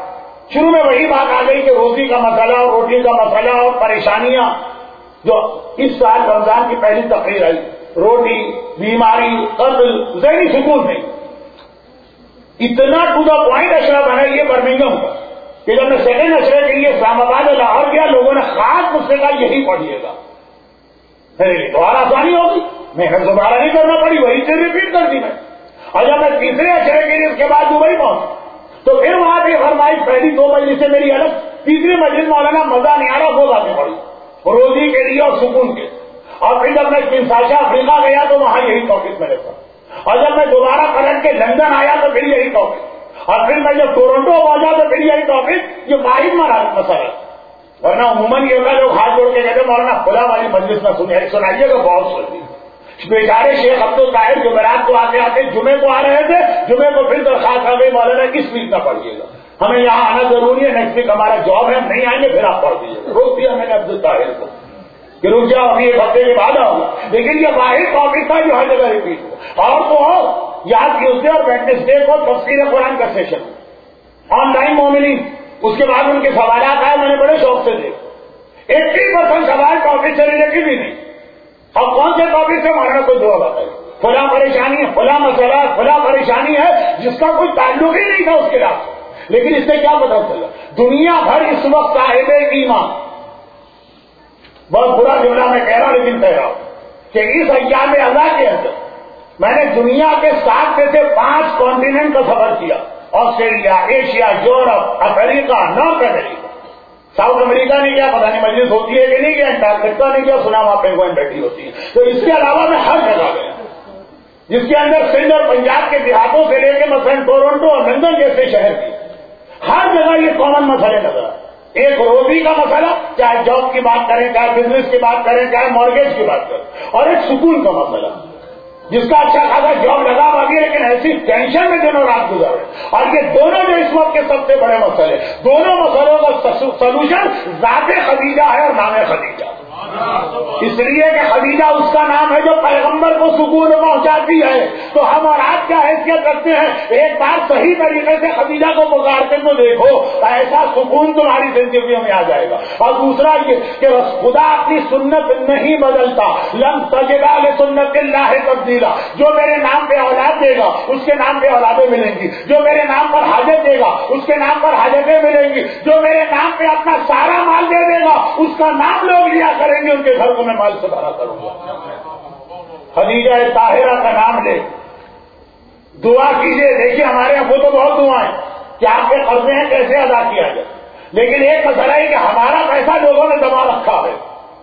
شروع میں وہی بات آ گئی کہ روزی کا مسئلہ اور روٹی کا مسئلہ اور پریشانیاں جو اس سال رمضان کی پہلی تقریر آئی، روٹی، بیماری، قتل، ذہنی سکون نہیں. اتنا ٹو دا پوائنٹ اشرا بنا یہ برمنگم کا کہ جب میں سیکنڈ اشرے کے لیے اسلام آباد اور لاہور گیا، لوگوں نے خاص مجھ سے کہا یہی پڑھیے گا. میرے لیے تو اور آسانی ہوگی، محنت دوبارہ نہیں کرنا پڑی، وہی چیز ریپیٹ کر دی میں. اور جب میں تیسرے اشرے کے لیے اس کے بعد دبئی پہنچا تو پھر وہاں کی فرمائش پہلی 2 مجلسیں میری الگ، تیسری مجلس مولانا مزہ نہیں آ رہا، وہ باتیں پڑی روزی کے لیے اور سکون کے. اور پھر جب میں کنشاسا افریقہ گیا تو وہاں یہی ٹاپک میں رہتا. اور جب میں دوبارہ پلٹ کے لندن آیا تو پھر یہی ٹاپک. اور پھر میں جب ٹورنٹو پہنچا تو پھر یہی ٹاپک، یہ واحد مسئلہ. ورنہ عموماً یہ ہوتا لوگ ہاتھ جوڑ کے کہتے مولانا کھلا والی مجلس نہ سنائیے گا، بہت سنی. بیچارے شیخ عبد الطاہر جمعرات کو آتے آتے جمعے کو آ رہے تھے، جمعے کو پھر درخواست آ گئی مولانا اس ویک نہ پڑھیے گا، ہمیں یہاں آنا ضروری ہے، نیکسٹ ویک ہمارا جاب ہے، ہم نہیں آئیں گے، پھر آپ پڑھ دیجیے گا. روک دیا میں نے عبد الطاہر کو کہ رک جاؤ، ابھی 1 ہفتے کے بعد آؤں گا. لیکن یہ واحد ٹاپک تھا جو ہر جگہ ریپیٹ ہوا. اور تو یاد ٹیوزڈے اور ویڈنسڈے کو تفسیر قرآن کا سیشن آن لائن مومنین، اس کے بعد ان کے سوالات آئے، میں نے بڑے شوق سے دیکھا. 80% سوال ٹاپک سے ریلیٹڈ ہی نہیں. اب کون سے ٹاپک سے ہمارا کوئی دعا بتائے، فلاں پریشانی ہے، فلاں مسئلہ ہے، فلاں پریشانی ہے جس کا کوئی تعلق ہی نہیں تھا اس کے ساتھ. لیکن اس سے کیا پتا چلا، دنیا بھر اس وقت صاحب ایمان، بہت برا جملہ میں کہہ رہا ہوں لیکن کہہ رہا ہوں کہ اس ایام اضحیٰ کے اندر میں نے دنیا کے 7 میں سے 5 کانٹیننٹ کا سفر کیا، Australia, Asia, Europe, Africa, North America. South America نے کیا پتا نہیں مجلس ہوتی ہے کہ نہیں کیا، انٹارکٹیکا نے کیا، سنا وہاں پینگوئن بیٹھی ہوتی ہے. تو اس کے علاوہ میں ہر جگہ گیا جس کے اندر سندھ اور پنجاب کے دیہاتوں سے لے کے مثلا ٹورنٹو اور لندن جیسے شہر کی ہر جگہ یہ کامن مسئلے نظر آئے. ایک روزی کا مسئلہ، چاہے جاب کی بات کریں، چاہے بزنس کی بات کریں، چاہے مارگیج کی بات کریں، اور ایک سکون کا مسئلہ جس کا اچھا خاصا جاب لگا ہوا بھی لیکن ایسی ٹینشن میں دنوں رات گزار رہے. اور یہ دونوں جو اس وقت کے سب سے بڑے مسئلے، دونوں مسئلوں کا سولوشن ذات خدیجہ ہے اور نام خدیجہ. اس لیے کہ خدیجہ اس کا نام ہے جو پیغمبر کو سکون پہنچاتی ہے. تو ہم اور آپ کیا حیثیت رکھتے ہیں، ایک بار صحیح طریقے سے خدیجہ کو پکارتے تو دیکھو، ایسا سکون تمہاری زندگیوں میں آ جائے گا. اور دوسرا یہ کہ خدا اپنی سنت نہیں بدلتا، لن تجد لسنت اللہ تبدیلا. جو میرے نام پہ اولاد دے گا اس کے نام پہ اولادیں ملیں گی، جو میرے نام پر حاجت دے گا اس کے نام پر حاجتیں ملیں گی، جو میرے نام پہ اپنا سارا مال دے دے گا اس کا نام لوگ لیا کریں گے، ان کے گھر کو میں مال سے بھرا کروں گا. خدیجہ طاہرہ کا نام لے، دعا کیجئے. دیکھیے ہمارے یہاں وہ تو بہت دعائیں کہ آپ کے قرضے ہیں کیسے ادا کیا جائے، لیکن ایک مسئلہ ہے کہ ہمارا پیسہ لوگوں نے دبا رکھا ہے.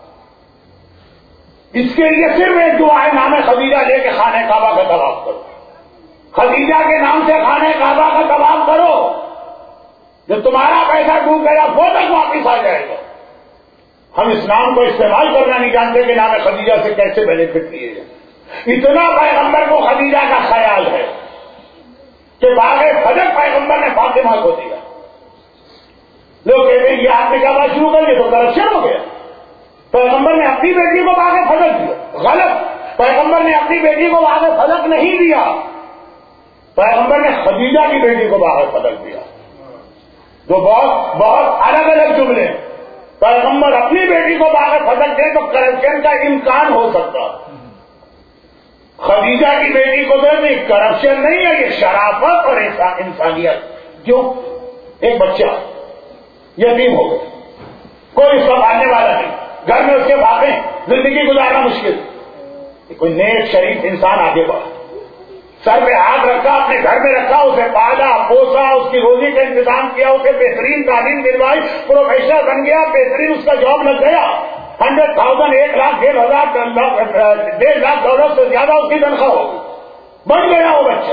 اس کے لیے صرف ایک دعا ہے، نام خدیجہ لے کے خانہ کعبہ کا طواف کرو. خدیجہ کے نام سے خانہ کعبہ کا طواف کرو، جو تمہارا پیسہ ڈوب گیا وہ تک واپس آ جائے گا. ہم اس نام کو استعمال کرنا نہیں جانتے کہ نام خدیجہ سے کیسے بینیفٹ لیے جائیں. اتنا پیغمبر کو خدیجہ کا خیال ہے کہ باغ فجر پیغمبر نے فاطمہ کو دیا. لوگ کہتے ہیں یہ آپ نے کیا بات شروع کر دی تو کرپشن ہو گیا. پیغمبر نے اپنی بیٹی کو باغ فجر دیا، غلط. پیغمبر نے اپنی بیٹی کو باغ فجر نہیں دیا، پیغمبر نے خدیجہ کی بیٹی کو باغ فجر دیا. تو بہت الگ الگ جملے. پیغمبر اپنی بیٹی کو باغ فجر دے تو کرپشن کا امکان ہو سکتا. خدیجہ کی بیٹی کو دے نہیں، کرپشن نہیں ہے، یہ شرافت اور انسانیت. کیوں؟ ایک بچہ یتیم ہو گیا، کوئی اس کا پالنے والا نہیں، گھر میں اس کے باپیں، زندگی گزارنا مشکل. کوئی نیک شریف انسان آگے بڑھا، سر پہ ہاتھ رکھا، اپنے گھر میں رکھا، اسے پالا پوسا، اس کی روزی کا انتظام کیا، اسے بہترین تعلیم دلوائی، پروفیسر بن گیا، بہترین اس کا جاب لگ گیا، 100,000 1 لاکھ 1.5 لاکھ ڈالر سے زیادہ اس کی تنخواہ ہوگی، بن گیا وہ بچہ.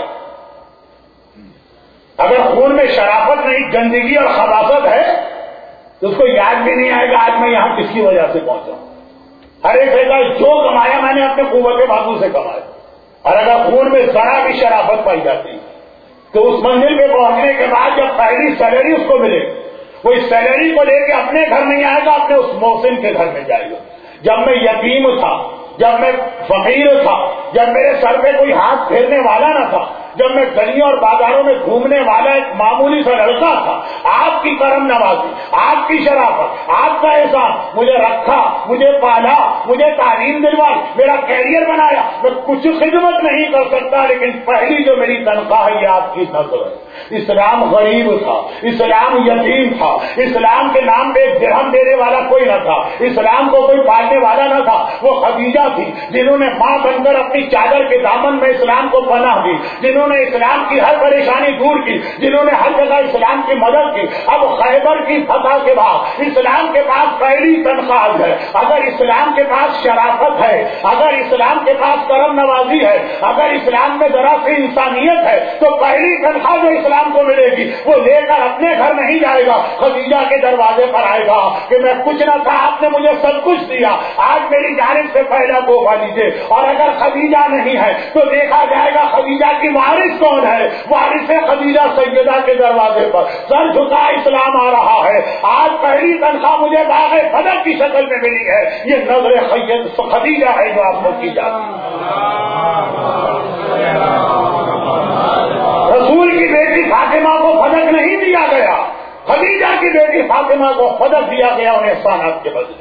اگر خون میں شرافت نہیں، گندگی اور خباثت ہے تو اس کو یاد بھی نہیں آئے گا آج میں یہاں کس کی وجہ سے پہنچا ہوں. ہر ایک جگہ جو کمایا میں نے اپنے قوت بازو سے کمایا. اور اگر خون میں ذرا بھی شرافت پائی جاتی تو اس منزل پہ پہنچنے کے بعد جب پہلی سیلری اس کو ملے وہ اس سیلری کو لے کے اپنے گھر نہیں آئے گا، اپنے اس محسن کے گھر میں جائے گا. جب میں یتیم تھا، جب میں فقیر تھا، جب میرے سر پہ کوئی ہاتھ پھیرنے والا نہ تھا، جب میں گلیوں اور بازاروں میں گھومنے والا ایک معمولی سا لڑکا تھا، آپ کی کرم نوازی، آپ کی شرافت، آپ کا احسان، مجھے رکھا، مجھے پالا، مجھے تعلیم دلوائی، میرا کیریئر بنایا. میں کچھ خدمت نہیں کر سکتا، لیکن پہلی جو میری تنخواہ ہے یہ آپ کی نظر ہے. اسلام غریب تھا، اسلام یتیم تھا، اسلام کے نام پہ ایک درہم دینے والا کوئی نہ تھا، اسلام کو کوئی پالنے والا نہ تھا. وہ خدیجہ تھی جنہوں نے ماں بن کر اپنی چادر کے دامن میں اسلام کو پناہ دی، جنہوں نے اسلام کی ہر پریشانی دور کی، جنہوں نے ہر جگہ اسلام کی مدد کی. اب خیبر کی فتح کے بعد اسلام کے پاس پہلی تنخواہ ہے. اگر اسلام کے پاس شرافت ہے، اگر اسلام کے پاس کرم نوازی ہے، اگر اسلام میں ذرا سی انسانیت ہے، تو پہلی تنخواہ جو اسلام کو ملے گی وہ لے کر اپنے گھر نہیں جائے گا، خدیجہ کے دروازے پر آئے گا کہ میں کچھ نہ تھا، آپ نے مجھے سب کچھ دیا، آج میری جانب سے پہلا تحفہ لیجیے. اور اگر خدیجہ نہیں ہے تو دیکھا جائے گا خدیجہ کی وارث کون ہے. وارث خدیجہ سیدہ کے دروازے پر سر جھکا اسلام آ رہا ہے. آج پہلی تنخواہ مجھے باغ بدر کی شکل میں ملی ہے. یہ نظر خدیجہ ہے جو آپ کو کی جاتی ہے. رسول کی بیٹی فاطمہ کو فدق نہیں دیا گیا، خدیجہ کی بیٹی فاطمہ کو فدق دیا گیا انہیں احسانات کے بدلے.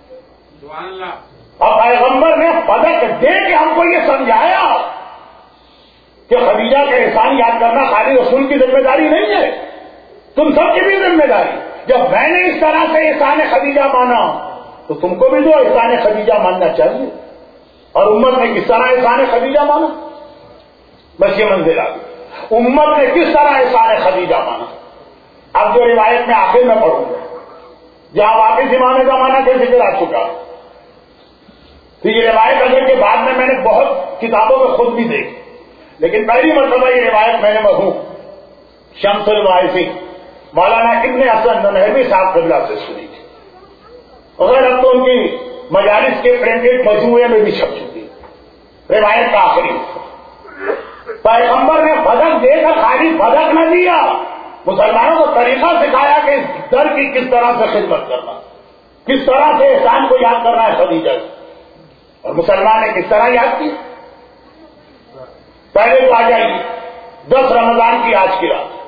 اب پیغمبر نے فدق دے کے ہم کو یہ سمجھایا کہ خدیجہ کا احسان یاد کرنا خالی رسول کی ذمہ داری نہیں ہے، تم سب کی بھی ذمہ داری. جب میں نے اس طرح سے احسان خدیجہ مانا تو تم کو بھی تو احسان خدیجہ ماننا چاہیے. اور امت نے کس طرح احسان خدیجہ مانا؟ بس یہ منزل آ گئی. امت نے کس طرح احسان خدیجہ مانا؟ اب جو روایت میں آخر میں پڑھوں گا، جہاں واپس امام زمانہ کے ذکر آ چکا، تو یہ روایت اگر کے بعد میں نے بہت کتابوں میں خود بھی دیکھی، لیکن پہلی مرتبہ یہ روایت میں نے مرحوم شمس الواعظین مولانا ابن حسن ننہوی صاحب قبلہ سے سنی تھی. اگر اب تو ان کی مجالس کے پرنٹڈ مجموعے میں بھی چھپ چکی ہے. روایت کا آخری پیغمبر نے فدق دے کر خالی فدق نہ دیا، مسلمانوں کو طریقہ سکھایا کہ اس در کی کس طرح سے خدمت کرنا، کس طرح سے احسان کو یاد کرنا ہے خدیجہ سے. اور مسلمان نے کس طرح یاد کی؟ پہلے تو آ جائیے 10 رمضان کی آج کی رات،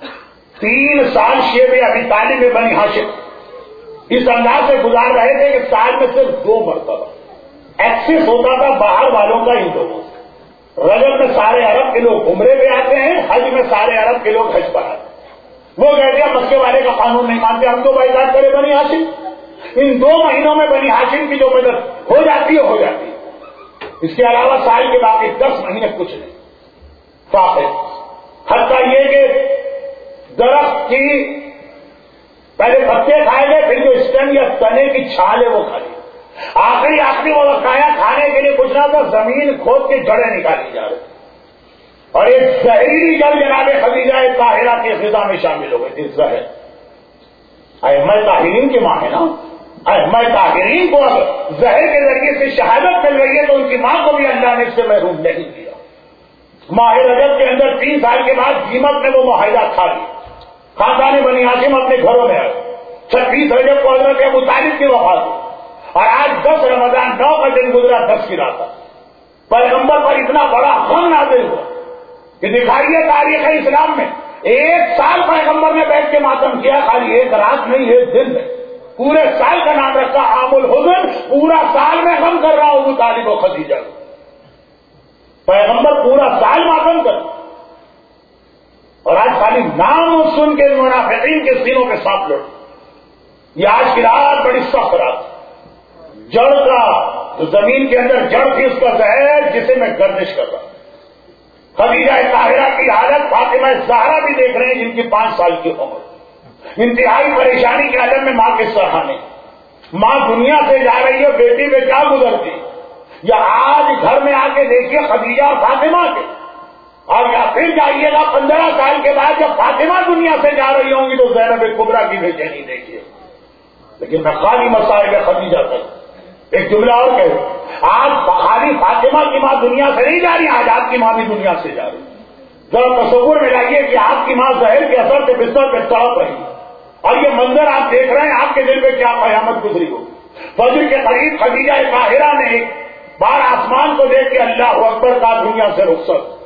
3 سال شیب ابی طالب میں بنی ہاشم اس انداز سے گزار رہے تھے کہ سال میں صرف 2 مرتبہ ایکسس ہوتا تھا باہر والوں کا ان لوگوں سے. رجب میں سارے عرب کے لوگ عمرے پہ آتے ہیں، حج میں سارے عرب کے لوگ حج پر آتے ہیں. وہ کہتے ہیں مکے والے کا قانون نہیں مانتے، ہم تو بائیکاٹ کرے بنی ہاشم. ان 2 مہینوں میں بنی ہاشم کی جو مدد ہو جاتی ہے ہو جاتی ہے. اس کے علاوہ سال کے باقی 10 مہینے کچھ نہیں فاقد. حتیٰ یہ کہ درخت کی پہلے پتے کھائے گئے، پھر جو اسٹم یا تنے کی چھال ہے وہ کھا لی. آخری وہ لگایا کھانے کے لیے کچھ نہ تھا، زمین کھود کے جڑیں نکالی جا رہی. اور ایک زہریلی جل جناب خدیجہ طاہرہ کی غذا میں شامل ہو گئی. زہر ائمہ طاہرین کی ماں ہے نا، ائمہ طاہرین کو اگر زہر کے ذریعے سے شہادت مل رہی ہے تو ان کی ماں کو بھی اللہ نے اس سے محروم نہیں کیا. ماہ رجب کے اندر 3 سال کے بعد دیمک نے وہ معاہدہ کھا لی. خاندان بنی ہاشم اپنے گھروں میں آئے. 26 رجب کو حضرت ابو طالب کی وفات ہوئی اور آج 10 رمضان 9 کا دن گزرا، 10 کی رات. پیغمبر پر اتنا بڑا غم نازل ہوا کہ دکھائیے تاریخ اسلام میں 1 سال پیغمبر نے بیٹھ کے ماتم کیا، خالی 1 رات نہیں 1 دن میں. پورے سال کا نام رکھا عام الحزن، پورا سال میں غم کر رہا ہوں ابو طالب و خدیجہ. پیغمبر پورا سال ماتم کر، اور آج خالی نام سن کے منافقین کے سینوں کے ساتھ لڑ. یہ آج کی رات بڑی سخت رات. جڑ کا جو زمین کے اندر جڑ تھی اس کا زہر جسے میں گردش کر رہا. خدیجہ طاہرہ کی حالت فاطمہ زہرا بھی دیکھ رہے ہیں جن کی 5 سال کی عمر، انتہائی پریشانی کے عالم میں ماں کے سہانے. ماں دنیا سے جا رہی ہے، بیٹی پہ کیا گزرتی. یا آج گھر میں آ کے دیکھیے خدیجہ اور فاطمہ کے، اور یا پھر جائیے گا 15 سال کے بعد جب فاطمہ دنیا سے جا رہی ہوں گی تو زینب کبریٰ کی بے چینی دیکھیے. لیکن میں خالی مسائل خدیجہ تک ایک جملہ اور کہوں، آج خالی فاطمہ کی ماں دنیا سے نہیں جا رہی، آج آپ کی ماں بھی دنیا سے جا رہی. ذرا تصور میں لائیے کہ آپ کی ماں زہر کے اثر سے بستر پہ تڑپ رہی اور یہ منظر آپ دیکھ رہے ہیں، آپ کے دل پہ کیا قیامت گزری ہو. فجر کے قریب خدیجہ طاہرہ نے ایک بار آسمان کو دیکھ کے اللہ اکبر کا دنیا سے رخصت.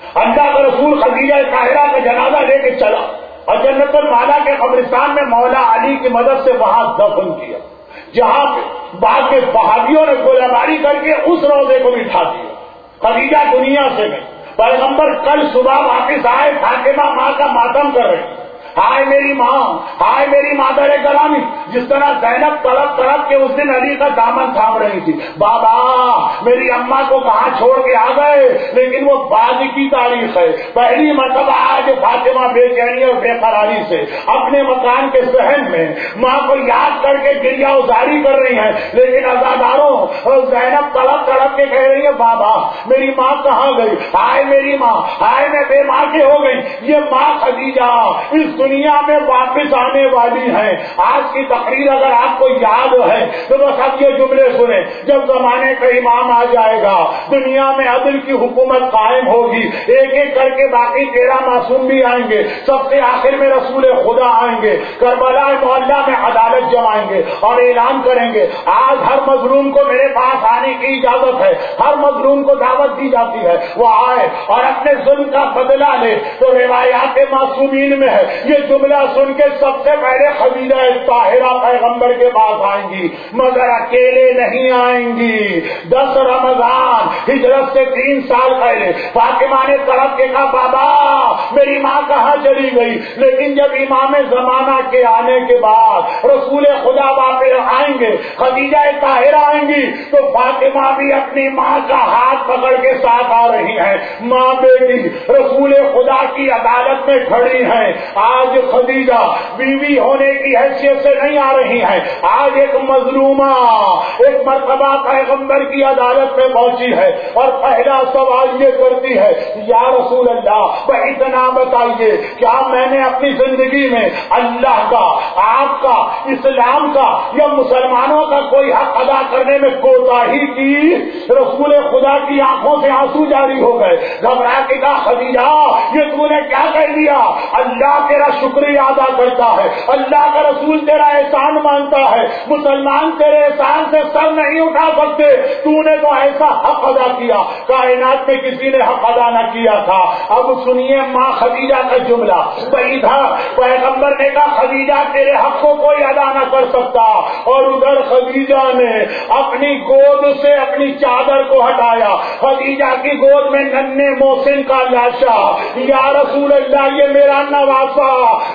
اللہ کا رسول خدیجہ طاہرہ کا جنازہ لے کے چلا اور جنت المالا کے قبرستان میں مولا علی کی مدد سے وہاں دفن کیا، جہاں پہ بعد کے صحابیوں نے گولہ باری کر کے اس روضے کو بٹھا دیا۔ خدیجہ دنیا سے نہیں، پیغمبر کل صبح واپس آئے، فاطمہ ماں کا ماتم کر رہی، ہائے میری ماں، ہائے میری مادر گرامی، جس طرح زینب تڑپ تڑپ کے اس دن علی کا دامن تھام رہی تھی، بابا میری اماں کو کہاں چھوڑ کے آ گئے، لیکن وہ بعد کی تاریخ ہے، پہلی مرتبہ آج فاطمہ بے چینی اور بے قراری سے اپنے مکان کے صحن میں ماں کو یاد کر کے گریہ ازاری کر رہی ہیں، لیکن عزاداروں زینب تڑپ تڑپ کے کہہ رہی ہے بابا میری ماں کہاں گئی، ہائے میری ماں، ہائے میں بے ماں کے ہو گئی۔ یہ ماں خدیجہ اس دنیا میں واپس آنے والی ہیں۔ آج کی تقریر اگر آپ کو یاد ہے تو بس اب یہ جملے سنیں، جب زمانے کا امام آ جائے گا، دنیا میں عدل کی حکومت قائم ہوگی، ایک ایک کر کے باقی 13 معصوم بھی آئیں گے، سب سے آخر میں رسول خدا آئیں گے، کربلا محلہ میں عدالت جمائیں گے اور اعلان کریں گے آج ہر مظلوم کو میرے پاس آنے کی اجازت ہے، ہر مظلوم کو دعوت دی جاتی ہے، وہ آئے اور اپنے ظلم کا بدلہ لے۔ تو روایات معصومین میں ہے یہ جملہ سن کے سب سے پہلے خدیجہ طاہرہ پیغمبر کے پاس آئیں گی، مگر اکیلے نہیں آئیں گی۔ 10 رمضان ہجرت سے 3 سال پہلے فاطمہ نے طلب کے کہا بابا میری ماں کہاں چلی گئی، لیکن جب امام زمانہ کے آنے کے بعد رسول خدا واپس آئیں گے، خدیجہ طاہرہ آئیں گی، تو فاطمہ بھی اپنی ماں کا ہاتھ پکڑ کے ساتھ آ رہی ہیں، ماں بیٹی رسول خدا کی عدالت میں کھڑی ہیں۔ آج خدیجہ بیوی ہونے کی حیثیت سے نہیں آ رہی ہے، آج ایک مظلومہ ایک مرتبہ پیغمبر کی عدالت میں پہنچی ہے اور پہلا سوال یہ کرتی ہے یا رسول اللہ اتنا بتائیے کیا میں نے اپنی زندگی میں اللہ کا، آپ کا، اسلام کا یا مسلمانوں کا کوئی حق ادا کرنے میں کوتاہی کی؟ رسول خدا کی آنکھوں سے آنسو جاری ہو گئے، گھبرا کے کہا خدیجہ یہ تو نے کیا کہہ دیا؟ اللہ تیرا شکریہ ادا کرتا ہے، اللہ کا رسول تیرا احسان مانتا ہے، مسلمان تیرے احسان سے سر نہیں اٹھا سکتے، تو نے تو ایسا حق ادا کیا کائنات میں کسی نے حق ادا نہ کیا تھا۔ اب سنیے ماں خدیجہ کا جملہ، ادھر پیغمبر نے کہا خدیجہ تیرے حق کو کوئی ادا نہ کر سکتا، اور ادھر خدیجہ نے اپنی گود سے اپنی چادر کو ہٹایا، خدیجہ کی گود میں ننھے محسن کا لاشا، یا رسول اللہ یہ میرا نواسا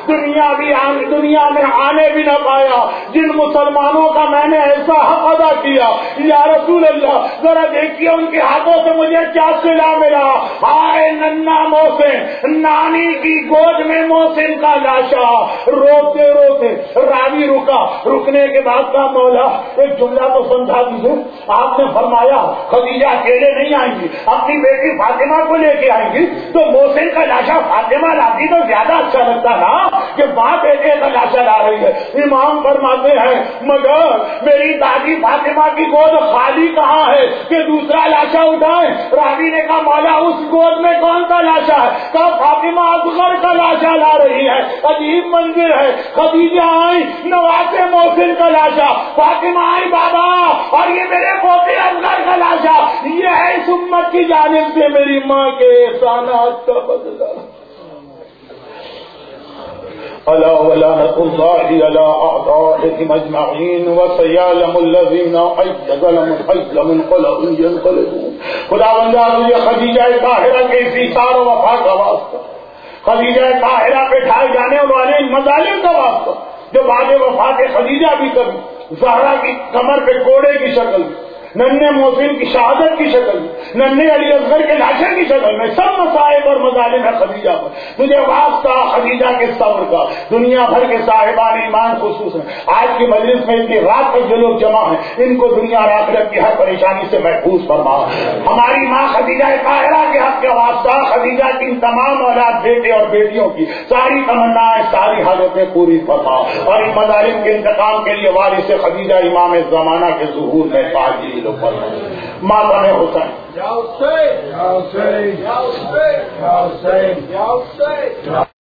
دنیا میں آنے بھی نہ پایا، جن مسلمانوں کا میں نے ایسا حق ادا کیا، یا رسول اللہ ذرا دیکھیے ان کے ہاتھوں سے مجھے کیا صلہ ملا، ہائے ننھا محسن، نانی کی گود میں محسن کا لاشا۔ روتے روتے راوی رکا، رکنے کے بعد کا مولا ایک جملہ تو سمجھا دیجیے، آپ نے فرمایا خدیجہ اکیلے نہیں آئیں گی، اپنی بیٹی فاطمہ کو لے کے آئیں گی، تو محسن کا لاشا فاطمہ لاتی تو زیادہ اچھا لگتا نا کہ ماں بیٹے کا لاشا لا رہی ہے۔ امام فرماتے ہیں مگر میری دادی فاطمہ کی گود خالی کہاں ہے کہ دوسرا لاشا اٹھائیں؟ راوی نے کہا مولا اس گود میں کون سا لاشا ہے؟ کہا فاطمہ اصغر کا لاشا لا رہی ہے۔ عجیب منظر ہے، خدیجہ آئی نواسے محسن کا لاشا، فاطمہ آئی بابا اور یہ میرے پوتے اصغر کا لاشا، یہ ہے اس امت کی جانب سے میری ماں کے احسانات کا بدلہ۔ الا ولعنۃ اللہ علی اعدائهم اجمعین وسیعلم الذین ظلموا ينقلبون۔ خداوندہ مجھے خدیجہ طاہرہ کے اسی سار و وفا کا واسطہ، خدیجہ طاہرہ پہ ڈھائے جانے والے مظالم کا واسطہ، جو بعد وفات خدیجہ بھی کبھی زہرا کی کمر پہ کوڑے کی شکل، ننھے محسن کی شہادت کی شکل، ننھے علی اصغر کے لاشے کی شکل میں، سب مصائب اور مظالم ہے خدیجہ پر، مجھے واسطہ خدیجہ کے صبر کا۔ دنیا بھر کے صاحبان ایمان خصوصاً آج کی مجلس میں اتنی رات تک جو لوگ جمع ہیں، ان کو دنیا اور آخرت کی ہر پریشانی سے محفوظ فرما۔ ہماری ماں خدیجہ طاہرہ کے حق کے واسطہ خدیجہ کی ان تمام اولاد بیٹے اور بیٹیوں کی ساری تمنائیں، ساری حاجتیں پوری فرما، اور ان مظالم کے انتقام کے لیے وارث خدیجہ امام زمانہ کے ظہور میں فاجی ماتم حسین یا حسین یا حسین یا حسین یا حسین۔